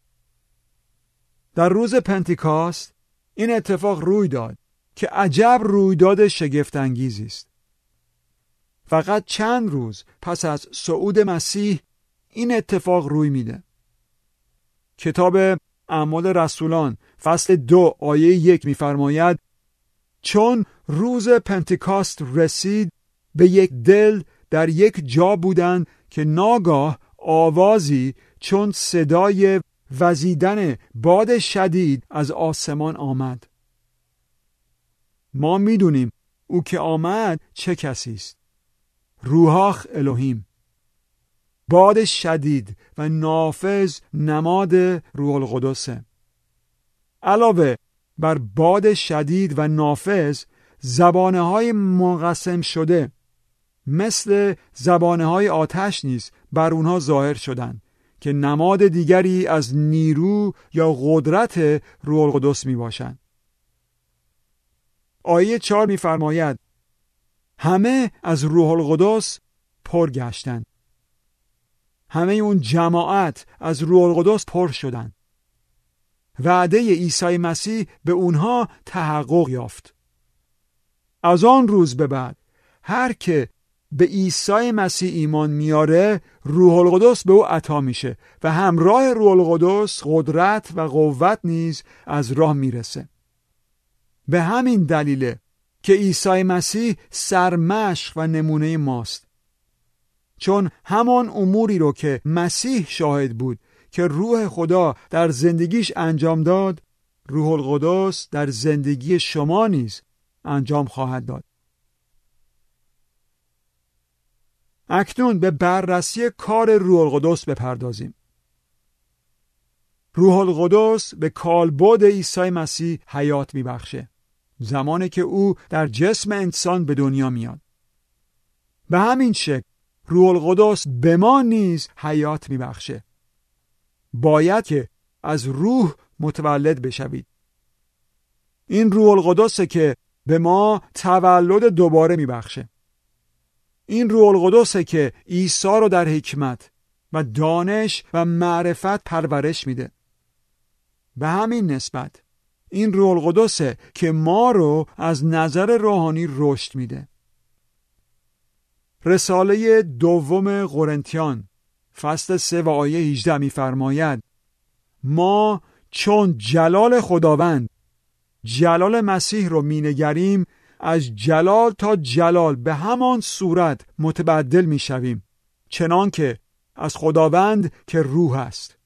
در روز پنتیکاست این اتفاق روی داد که عجب رویداد شگفت انگیزی است. فقط چند روز پس از صعود مسیح این اتفاق روی میده. کتاب اعمال رسولان فصل دو آیه یک میفرماید چون روز پنتیکاست رسید به یک دل در یک جا بودند که ناگاه آوازی چون صدای وزیدن باد شدید از آسمان آمد. ما میدونیم او که آمد چه کسی است. روح الوهیم. باد شدید و نافذ نماد روح القدسه. علاوه بر باد شدید و نافذ، زبانه های منقسم شده مثل زبانه های آتش نیز بر اونها ظاهر شدند که نماد دیگری از نیرو یا قدرت روح القدس می باشند. آیه چهار می فرماید همه از روح القدس پر گشتند. همه اون جماعت از روح القدس پر شدند. وعده عیسی مسیح به اونها تحقق یافت. از آن روز به بعد هر که به عیسی مسیح ایمان میاره روح القدس به او عطا میشه و همراه روح القدس قدرت و قوت نیز از راه میرسه. به همین دلیله که عیسی مسیح سرمشق و نمونه ماست. چون همان اموری رو که مسیح شاهد بود که روح خدا در زندگیش انجام داد، روح القدس در زندگی شما نیز انجام خواهد داد. اکنون به بررسی کار روح القدس بپردازیم. روح القدس به کالبد عیسی مسیح حیات میبخشه زمانی که او در جسم انسان به دنیا میاد. به همین شکل روح القدس به ما نیز حیات میبخشه. باید که از روح متولد بشوید. این روح القدسه که به ما تولد دوباره میبخشه. این روح القدسه که عیسی رو در حکمت و دانش و معرفت پرورش میده. به همین نسبت این روح القدسه که ما رو از نظر روحانی رشد میده. رساله دوم قرنتیان فصل سه و آیه هجده میفرماید ما چون جلال خداوند جلال مسیح رو مینگریم از جلال تا جلال به همان صورت متبدل میشویم چنان که از خداوند که روح است.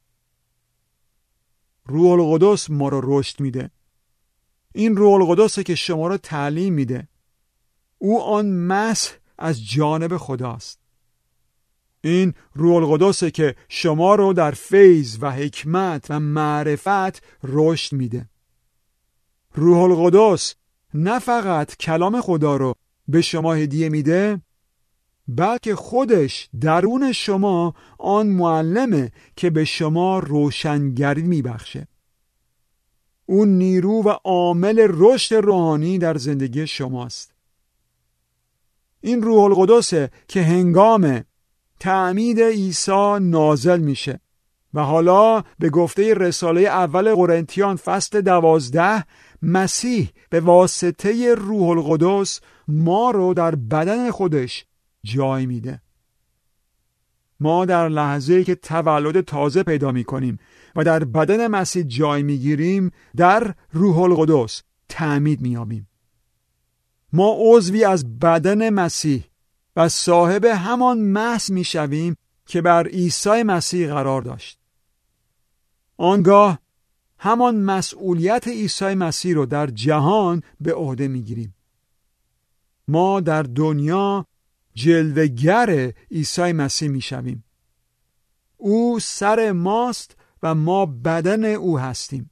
روح القدس ما رو رشد میده. این روح القدسه که شما رو تعلیم میده. او آن مسح از جانب خداست. این روح القدسه که شما رو در فیض و حکمت و معرفت رشد میده. روح القدس نه فقط کلام خدا رو به شما هدیه میده، بلکه خودش درون شما آن معلمه که به شما روشنگری میبخشه. اون نیرو و عامل رشد روحانی در زندگی شماست. این روح القدسه که هنگام تعمید عیسی نازل میشه و حالا به گفته رساله اول قرنتیان فصل دوازده مسیح به واسطه روح القدس ما رو در بدن خودش جای میده. ما در لحظه‌ای که تولد تازه پیدا میکنیم و در بدن مسیح جای میگیریم در روح القدس تعمید میابیم. ما عضوی از بدن مسیح و صاحب همان مسح میشویم که بر عیسی مسیح قرار داشت. آنگاه همان مسئولیت عیسی مسیح رو در جهان به عهده میگیریم. ما در دنیا جلوه‌گر عیسی مسیح میشویم. او سر ماست و ما بدن او هستیم.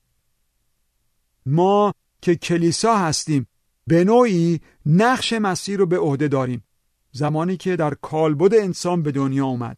ما که کلیسا هستیم به نوعی نقش مسیح رو به عهده داریم زمانی که در کالبد انسان به دنیا اومد.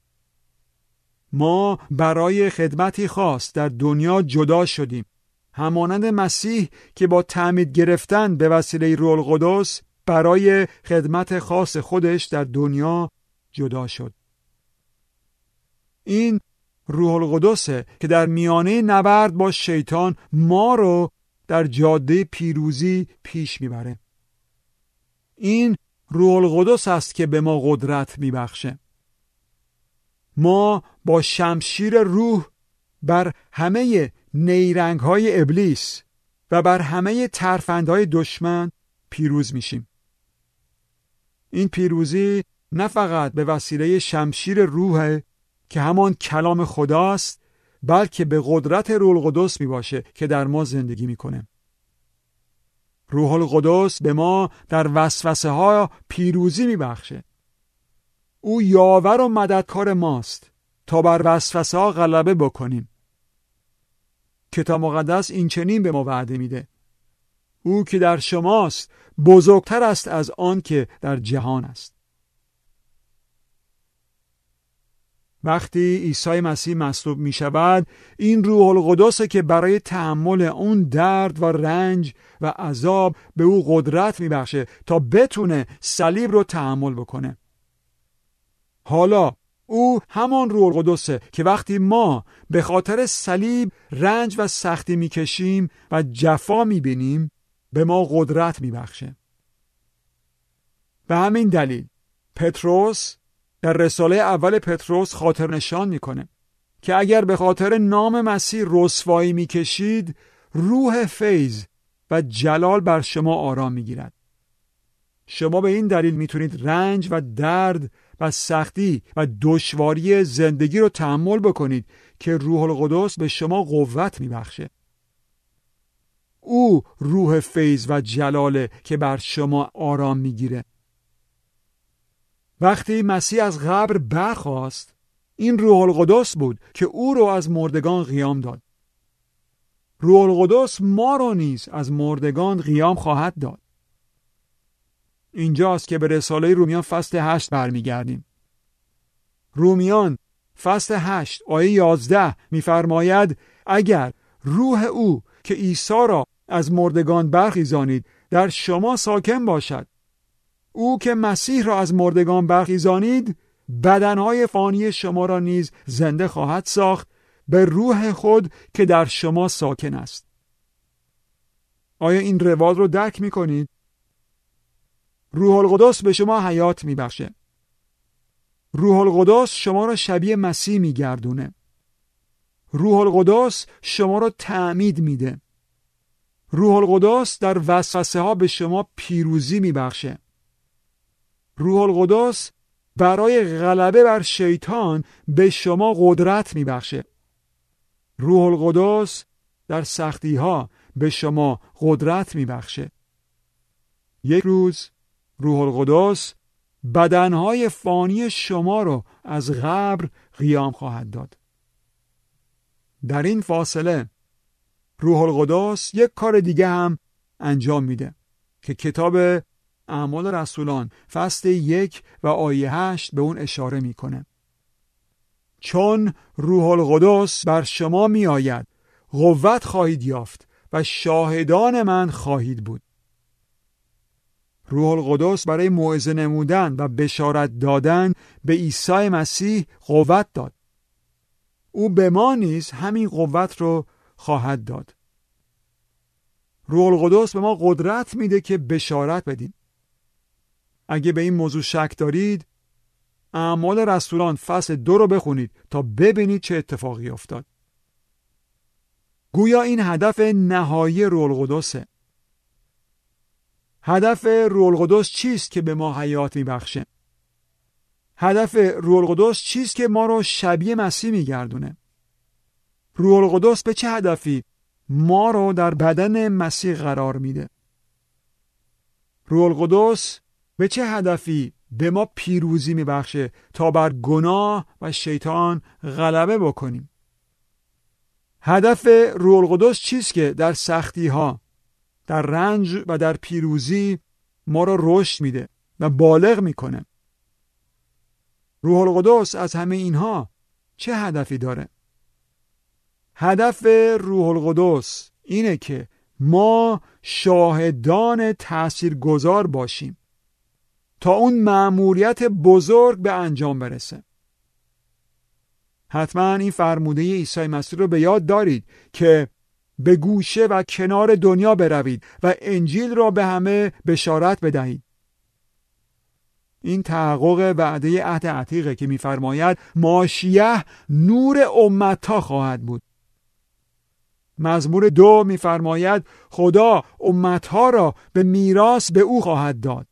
ما برای خدمتی خاص در دنیا جدا شدیم، همانند مسیح که با تعمید گرفتن به وسیله روح القدس برای خدمت خاص خودش در دنیا جدا شد. این روح القدسه که در میانه نبرد با شیطان ما رو در جاده پیروزی پیش میبره. این روح القدس است که به ما قدرت میبخشه. ما با شمشیر روح بر همه نیرنگ‌های ابلیس و بر همه ترفندهای دشمن پیروز میشیم. این پیروزی نه فقط به وسیله شمشیر روحه که همان کلام خداست، بلکه به قدرت روح القدس می باشه که در ما زندگی میکنه. روح القدس به ما در وسوسه ها پیروزی می بخشه. او یاور و مددکار ماست تا بر وسوسه ها غلبه بکنیم. کتاب مقدس این چنین به ما وعده میده: او که در شماست بزرگتر است از آن که در جهان است. وقتی عیسی مسیح مصلوب می شود، این روح القدس که برای تحمل اون درد و رنج و عذاب به او قدرت می بخشه تا بتونه صلیب رو تحمل بکنه. حالا او همان روح القدسه که وقتی ما به خاطر صلیب رنج و سختی می کشیم و جفا می بینیم به ما قدرت می بخشه. به همین دلیل پتروس در رساله اول پتروس خاطر نشان میکنه که اگر به خاطر نام مسیح رسوایی میکشید، روح فیض و جلال بر شما آرام میگیرد. شما به این دلیل میتونید رنج و درد و سختی و دشواری زندگی رو تحمل بکنید که روح القدس به شما قوت میبخشه. او روح فیض و جلاله که بر شما آرام میگیره. وقتی مسیح از قبر برخاست، این روح القدس بود که او رو از مردگان قیام داد. روح القدس ما رو نیز از مردگان قیام خواهد داد. اینجاست که به رساله رومیان فصل هشت برمیگردیم. رومیان فصل هشت آیه یازده می‌فرماید: اگر روح او که عیسی را از مردگان برخیزانید در شما ساکن باشد، او که مسیح را از مردگان برخیزانید بدنهای فانی شما را نیز زنده خواهد ساخت به روح خود که در شما ساکن است. آیا این روال رو درک می‌کنید؟ روح القدس به شما حیات می‌بخشه. روح القدس شما را شبیه مسیح می‌گردونه. روح القدس شما را تعمید میده. روح القدس در وسوسه ها به شما پیروزی می‌بخشه. روح القدس برای غلبه بر شیطان به شما قدرت میبخشه. روح القدس در سختی ها به شما قدرت میبخشه. یک روز روح القدس بدنهای فانی شما رو از قبر قیام خواهد داد. در این فاصله روح القدس یک کار دیگه هم انجام میده که کتاب اعمال رسولان فصل یک و آیه هشت به اون اشاره میکنه: چون روح القدس بر شما می آید قوت خواهید یافت و شاهدان من خواهید بود. روح القدس برای موعظه نمودن و بشارت دادن به عیسی مسیح قوت داد. او به ما نیز همین قوت رو خواهد داد. روح القدس به ما قدرت میده که بشارت بدیم. اگه به این موضوع شک دارید، اعمال رسولان فصل دو رو بخونید تا ببینید چه اتفاقی افتاد. گویا این هدف نهایی روح القدسه. هدف روح القدس چیست که به ما حیات میبخشه؟ هدف روح القدس چیست که ما رو شبیه مسیح میگردونه؟ روح القدس به چه هدفی ما رو در بدن مسیح قرار میده؟ روح القدس به چه هدفی به ما پیروزی میبخشه تا بر گناه و شیطان غلبه بکنیم؟ هدف روح القدس چیست که در سختی ها، در رنج و در پیروزی ما رو رشد میده و بالغ میکنه؟ روح القدس از همه اینها چه هدفی داره؟ هدف روح القدس اینه که ما شاهدان تاثیرگذار باشیم تا اون مأموریت بزرگ به انجام برسه. حتما این فرموده عیسی مسیح رو به یاد دارید که به گوشه و کنار دنیا بروید و انجیل را به همه بشارت بدهید. این تحقق وعده عهد عتیقه که می‌فرماید ماشیه نور امت‌ها خواهد بود. مزمور دو می‌فرماید خدا امت‌ها را به میراث به او خواهد داد.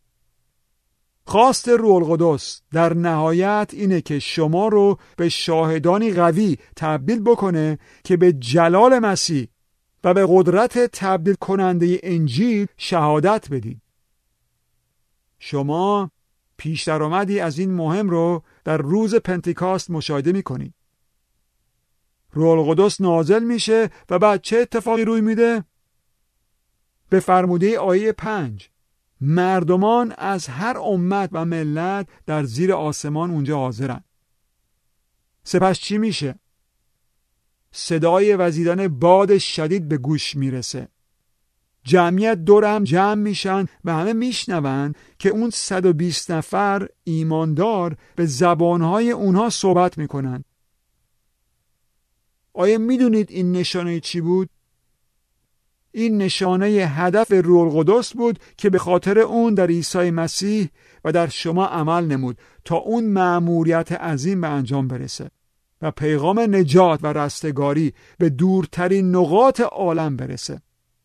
خواست روح القدس در نهایت اینه که شما رو به شاهدانی قوی تبدیل بکنه که به جلال مسیح و به قدرت تبدیل کننده انجیل شهادت بدید. شما پیش درآمدی از این مهم رو در روز پنتیکاست مشاهده می‌کنید. روح القدس نازل میشه و بعد چه اتفاقی روی میده؟ به فرموده آیه پنج مردمان از هر امت و ملت در زیر آسمان اونجا حاضرن. سپس چی میشه؟ صدای وزیدن باد شدید به گوش میرسه. جمعیت دور هم جمع میشن و همه میشنون که اون صد و بیست نفر ایماندار به زبانهای اونها صحبت میکنن. آیا میدونید این نشانه چی بود؟ این نشانه هدف روح القدس بود که به خاطر اون در عیسی مسیح و در شما عمل نمود تا اون مأموریت عظیم به انجام برسه و پیغام نجات و رستگاری به دورترین نقاط عالم برسه.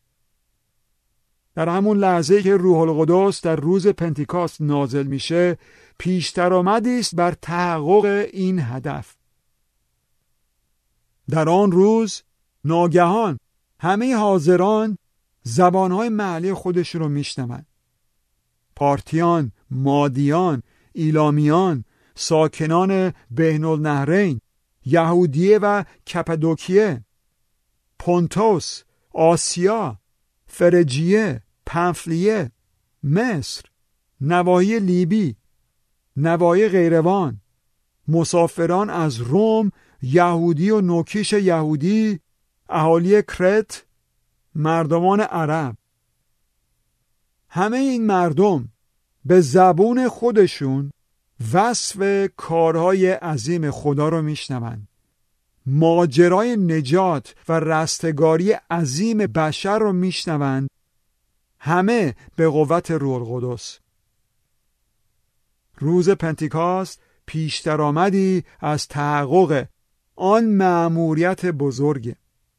در همون لحظه که روح القدس در روز پنتیکاست نازل میشه، پیش درآمدی است بر تحقق این هدف. در آن روز ناگهان همه حاضران زبانهای محلی خودش رو میشنون. پارتیان، مادیان، ایلامیان، ساکنان بین النهرین، یهودیه و کپادوکیه، پونتوس، آسیا، فرجیه، پنفلیه، مصر، نواحی لیبی، نواحی قیروان، مسافران از روم، یهودی و نوکیش یهودی، اهالی کرت، مردمان عرب. همه این مردم به زبون خودشون وصف کارهای عظیم خدا رو میشنوند. ماجرای نجات و رستگاری عظیم بشر رو میشنوند، همه به قوت روح القدس. روز پنتیکاست پیش درآمدی از تحقق آن مأموریت بزرگ.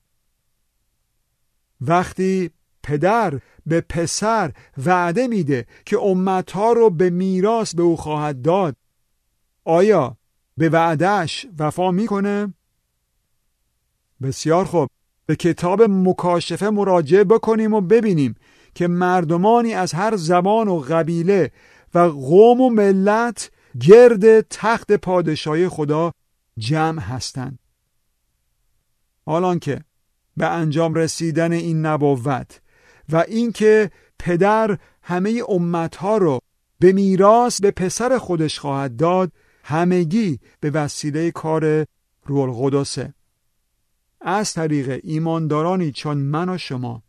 وقتی پدر به پسر وعده میده که امتها رو به میراث به او خواهد داد، آیا به وعدهش وفا میکنه؟ بسیار خوب، به کتاب مکاشفه مراجعه بکنیم و ببینیم که مردمانی از هر زبان و قبیله و قوم و ملت گرد تخت پادشاهی خدا جمع هستند. حالان که به انجام رسیدن این نبوت و اینکه پدر همه امتها رو به میراث به پسر خودش خواهد داد، همگی به وسیله کار روح القدسه، از طریق ایماندارانی چون من و شما.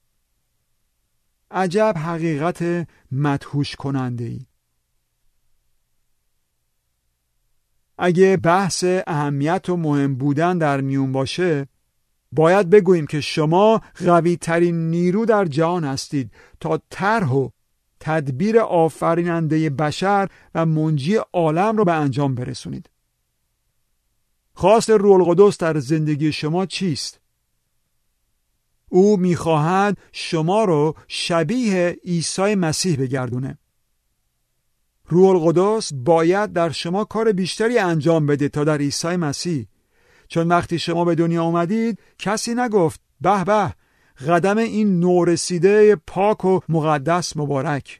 عجب حقیقت مدهوش کننده ای. اگه بحث اهمیت و مهم بودن در میون باشه، باید بگوییم که شما قوی ترین نیرو در جهان هستید تا طرح و تدبیر آفریننده بشر و منجی عالم رو به انجام برسونید. خواست روح القدس در زندگی شما چیست؟ او میخواهد شما رو شبیه عیسی مسیح بگردونه. روح القدس باید در شما کار بیشتری انجام بده تا در عیسی مسیح، چون وقتی شما به دنیا اومدید کسی نگفت به به قدم این نورسیده پاک و مقدس مبارک.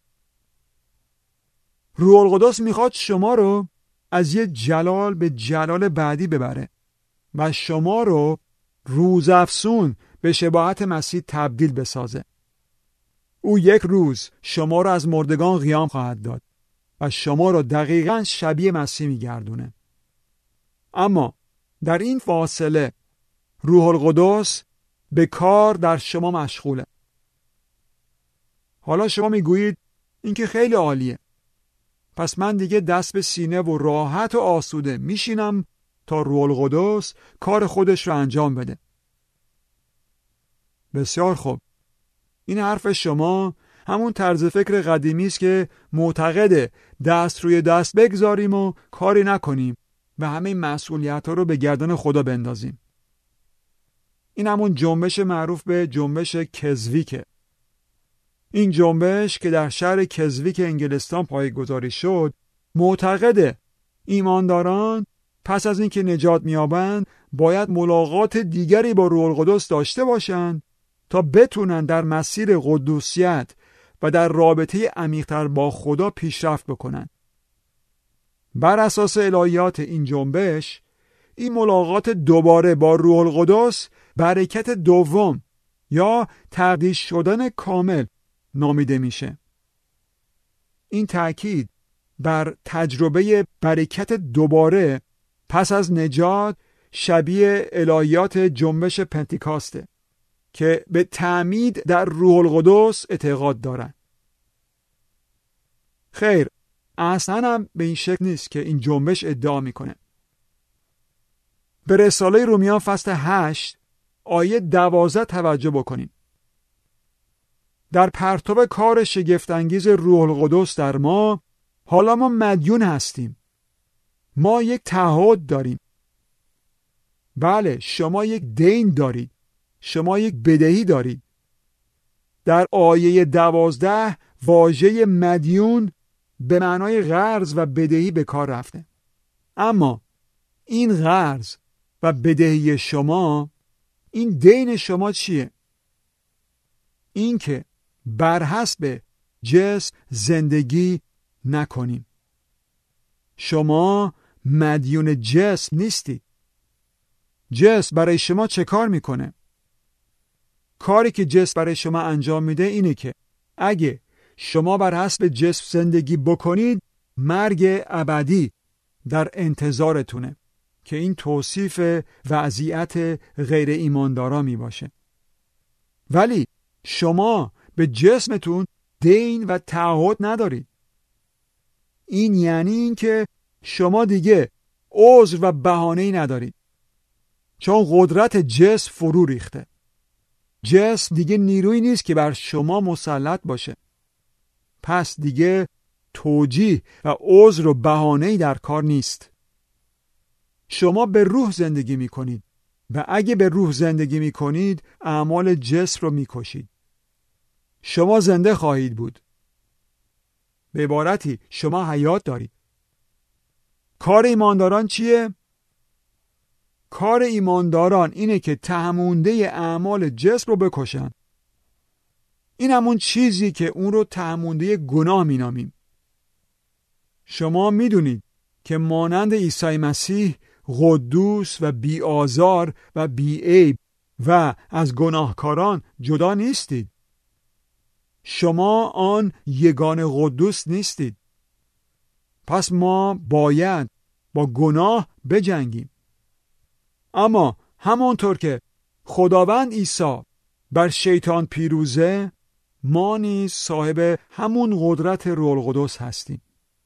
روح القدس میخواد شما رو از یه جلال به جلال بعدی ببره و شما رو روزافزون به شباهت مسیح تبدیل بسازه. او یک روز شما رو از مردگان قیام خواهد داد و شما رو دقیقاً شبیه مسیح میگردونه. اما در این فاصله روح القدس به کار در شما مشغوله. حالا شما میگویید این که خیلی عالیه، پس من دیگه دست به سینه و راحت و آسوده میشینم تا روح القدس کار خودش رو انجام بده. بسیار خوب. این حرف شما همون طرز فکر قدیمی است که معتقده دست روی دست بگذاریم و کاری نکنیم و همه مسئولیت‌ها رو به گردن خدا بندازیم. این همون جنبش معروف به جنبش کزویکه. این جنبش که در شهر کزویک انگلستان پایه‌گذاری شد، معتقده ایمانداران پس از اینکه نجات می‌یابند باید ملاقات دیگری با روح القدس داشته باشند تا بتونن در مسیر قدوسیت و در رابطه عمیق‌تر با خدا پیشرفت بکنن. بر اساس الهیات این جنبش، این ملاقات دوباره با روح القدس برکت دوم یا تقدیس شدن کامل نامیده میشه. این تأکید بر تجربه برکت دوباره پس از نجات شبیه الهیات جنبش پنتیکاسته که به تعمید در روح القدس اعتقاد دارن. خیر، اصلا هم به این شکل نیست که این جنبش ادعا میکنه. به رساله رومیان فصل هشت آیه دوازده توجه بکنیم. در پرتو کار شگفت‌انگیز روح القدس در ما، حالا ما مدیون هستیم. ما یک تعهد داریم. بله، شما یک دین دارید. شما یک بدهی دارید. در آیه دوازده واژه مدیون به معنای قرض و بدهی به کار رفته. اما این قرض و بدهی شما، این دین شما چیه؟ این که بر حسب جسم زندگی نکنیم. شما مدیون جسم نیستید. جسم برای شما چه کار میکنه؟ کاری که جسم برای شما انجام میده اینه که اگه شما بر حسب جسم زندگی بکنید، مرگ ابدی در انتظارتونه که این توصیف وضعیت غیر ایماندارا می باشه. ولی شما به جسمتون دین و تعهد ندارید. این یعنی این که شما دیگه عذر و بهانه‌ای ندارید، چون قدرت جسم فرو ریخته. جسم دیگه نیرویی نیست که بر شما مسلط باشه. پس دیگه توجیه و عذر و بهانه‌ای در کار نیست. شما به روح زندگی می کنید و اگه به روح زندگی می کنید اعمال جسم رو می کشید. شما زنده خواهید بود. به عبارتی شما حیات دارید. کار ایمانداران چیه؟ کار ایمانداران اینه که تهمونده اعمال جسم رو بکشن. این همون چیزی که اون رو تهمونده گناه می نامیم. شما می دونید که مانند عیسی مسیح قدوس و بی آزار و بی عیب و از گناهکاران جدا نیستید. شما آن یگان قدوس نیستید. پس ما باید با گناه بجنگیم. اما همانطور که خداوند عیسی بر شیطان پیروزه، ما نیز صاحب همون قدرت روح القدس هستیم.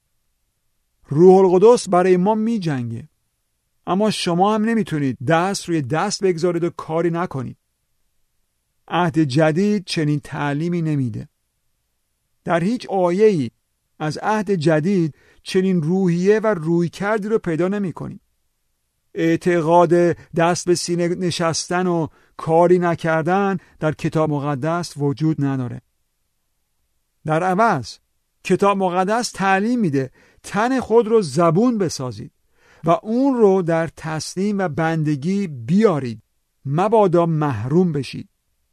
روح القدس برای ما می جنگه. اما شما هم نمیتونید دست روی دست بگذارید و کاری نکنید. عهد جدید چنین تعلیمی نمیده. در هیچ آیه‌ای از عهد جدید چنین روحیه و رویکردی رو پیدا نمی کنید. اعتقاد دست به سینه نشستن و کاری نکردن در کتاب مقدس وجود نداره. در عوض کتاب مقدس تعلیم میده تن خود رو زبون بسازید و اون رو در تسلیم و بندگی بیارید، مبادا محروم بشید.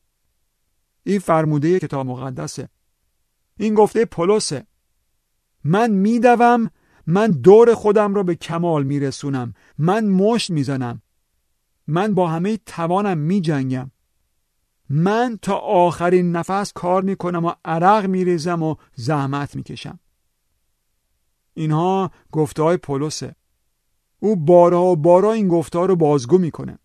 این فرموده کتاب مقدسه. این گفته پولسه. من میدوم، من دور خودم رو به کمال میرسونم، من مشت میزنم، من با همه توانم میجنگم، من تا آخرین نفس کار میکنم و عرق میریزم و زحمت میکشم. اینها گفته های پولسه. او بارها و بارها این گفته ها رو بازگو میکنه.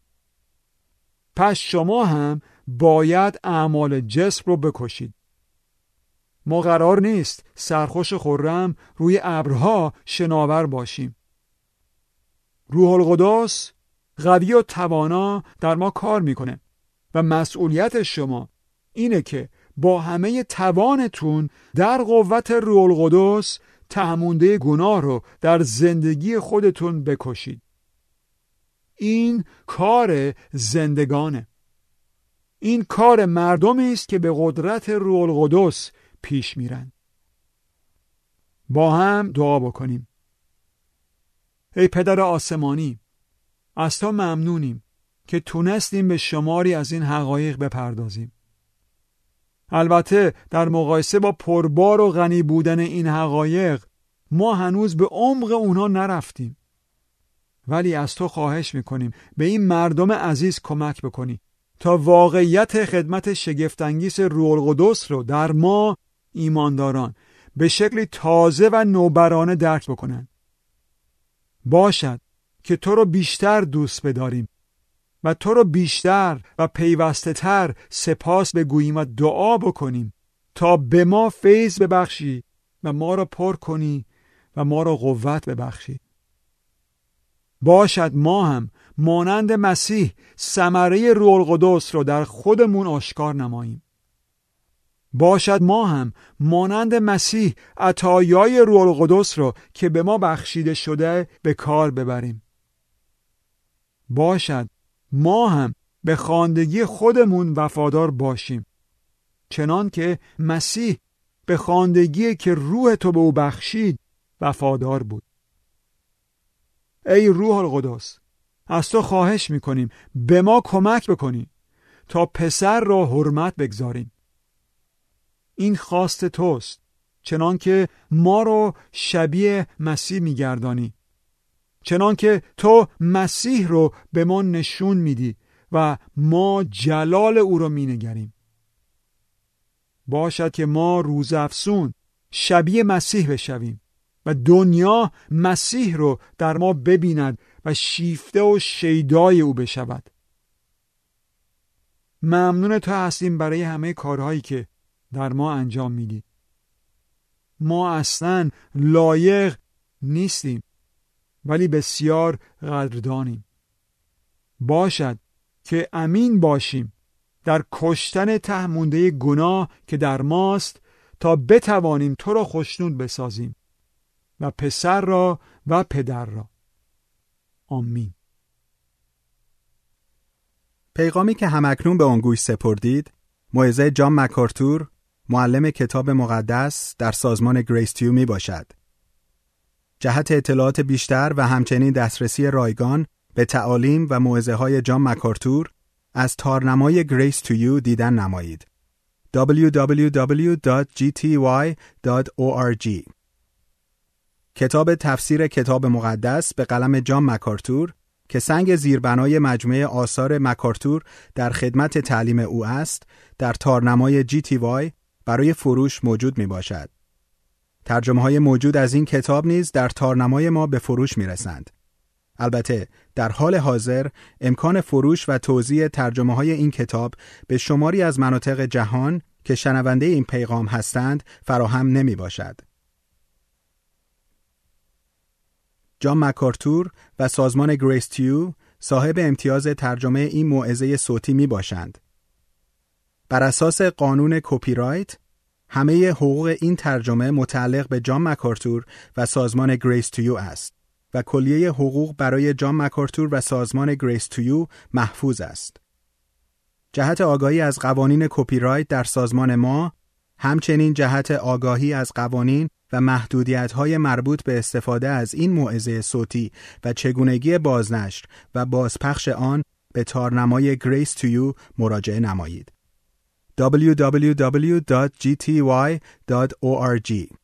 پس شما هم باید اعمال جسم رو بکشید. ما قرار نیست سرخوش خرم روی ابرها شناور باشیم. روح القدس قوی و توانا در ما کار میکنه و مسئولیت شما اینه که با همه توانتون در قوت روح القدس تهمونده گناه رو در زندگی خودتون بکشید. این کار زندگانه. این کار مردمی است که به قدرت روح القدس پیش میرن. با هم دعا بکنیم. ای پدر آسمانی، از تو ممنونیم که تونستیم به شماری از این حقایق بپردازیم. البته در مقایسه با پربار و غنی بودن این حقایق ما هنوز به عمق اونها نرفتیم. ولی از تو خواهش میکنیم به این مردم عزیز کمک بکنی تا واقعیت خدمت شگفت‌انگیز روح القدس رو در ما ایمانداران به شکلی تازه و نوبرانه درک بکنن. باشد که تو رو بیشتر دوست بداریم و تو رو بیشتر و پیوسته تر سپاس بگوییم و دعا بکنیم تا به ما فیض ببخشی و ما را پر کنی و ما را قوت ببخشی. باشد ما هم مانند مسیح ثمره روح القدس رو در خودمون آشکار نماییم. باشد ما هم مانند مسیح عطایای روح القدس رو که به ما بخشیده شده به کار ببریم. باشد ما هم به خواندگی خودمون وفادار باشیم، چنان که مسیح به خواندگی که روح تو به او بخشید وفادار بود. ای روح القدس، از تو خواهش میکنیم به ما کمک بکنی تا پسر را حرمت بگذاریم. این خواست توست، چنان که ما رو شبیه مسیح میگردانی، چنان که تو مسیح رو به ما نشون میدی و ما جلال او رو مینگریم. باشد که ما روز افسون شبیه مسیح بشویم و دنیا مسیح رو در ما ببیند و شیفته و شیدای او بشود. ممنون تو هستیم برای همه کارهایی که در ما انجام میدی. ما اصلاً لایق نیستیم ولی بسیار قدردانیم. باشد که امین باشیم در کشتن تهمونده گناه که در ماست تا بتوانیم تو را خوشنود بسازیم و پسر را و پدر را. آمین. پیغامی که همکنون به آن گوش سپردید موعظه جان مکارتور، معلم کتاب مقدس در سازمان گریس تیو می باشد. جهت اطلاعات بیشتر و همچنین دسترسی رایگان به تعالیم و موعظه های جان مکارتور از تارنمای گریس تو یو دیدن نمایید. دبلیو دبلیو دبلیو دات جی تی وای دات او آر جی. کتاب تفسیر کتاب مقدس به قلم جان مکارتور که سنگ زیربنای مجموعه آثار مکارتور در خدمت تعلیم او است، در تارنمای جی تی وای برای فروش موجود می باشد. ترجمه های موجود از این کتاب نیز در تارنمای ما به فروش می رسند. البته در حال حاضر امکان فروش و توزیع ترجمه های این کتاب به شماری از مناطق جهان که شنونده این پیغام هستند فراهم نمی باشد. جان مکارتور و سازمان گریس تیو صاحب امتیاز ترجمه این موعظه صوتی می باشند. بر اساس قانون کپی رایت همه حقوق این ترجمه متعلق به جان مکارتور و سازمان گریس تیو است و کلیه حقوق برای جان مکارتور و سازمان گریس تیو محفوظ است. جهت آگاهی از قوانین کپی رایت در سازمان ما، همچنین جهت آگاهی از قوانین و محدودیت‌های مربوط به استفاده از این موعظه صوتی و چگونگی بازنشر و بازپخش آن به تارنمای گریس تو یو مراجعه نمایید. دبلیو دبلیو دبلیو دات جی تی وای دات او آر جی